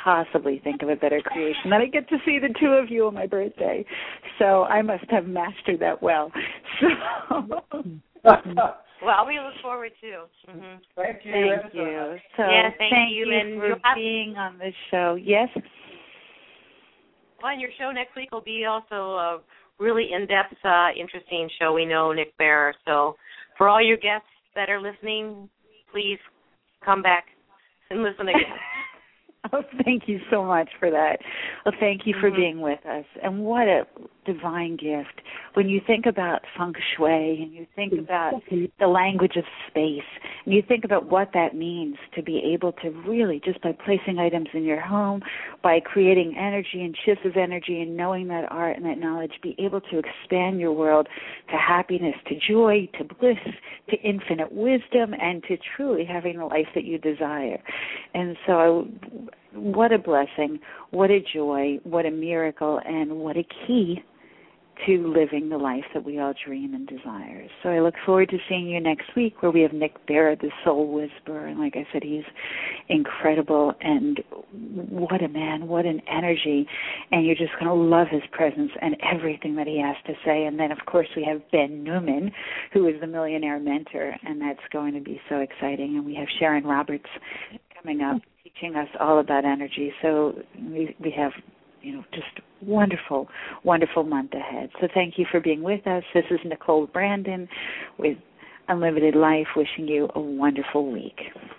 possibly think of a better creation that I get to see the two of you on my birthday. So I must have mastered that well. So well, we look forward to. Mm-hmm. Thank you. Thank you. So yeah, thank, thank you, you and for have, being on this show. Yes? Well, your show next week will be also a really in-depth, uh, interesting show. We know Nick Bare. So for all your guests that are listening, please come back and listen again. Oh, thank you so much for that. Well, thank you for mm-hmm. being with us. And what a divine gift. When you think about feng shui and you think about the language of space and you think about what that means to be able to really, just by placing items in your home, by creating energy and shifts of energy and knowing that art and that knowledge, be able to expand your world to happiness, to joy, to bliss, to infinite wisdom, and to truly having the life that you desire. And so I what a blessing, what a joy, what a miracle, and what a key to living the life that we all dream and desire. So I look forward to seeing you next week where we have Nick Bare, the Soul Whisperer. And like I said, he's incredible, and what a man, what an energy. And you're just going to love his presence and everything that he has to say. And then, of course, we have Ben Newman, who is the Millionaire Mentor, and that's going to be so exciting. And we have Sharon Roberts coming up, teaching us all about energy. So we we have, you know, just wonderful, wonderful month ahead. So thank you for being with us. This is Nicole Brandon with Unlimited Life, wishing you a wonderful week.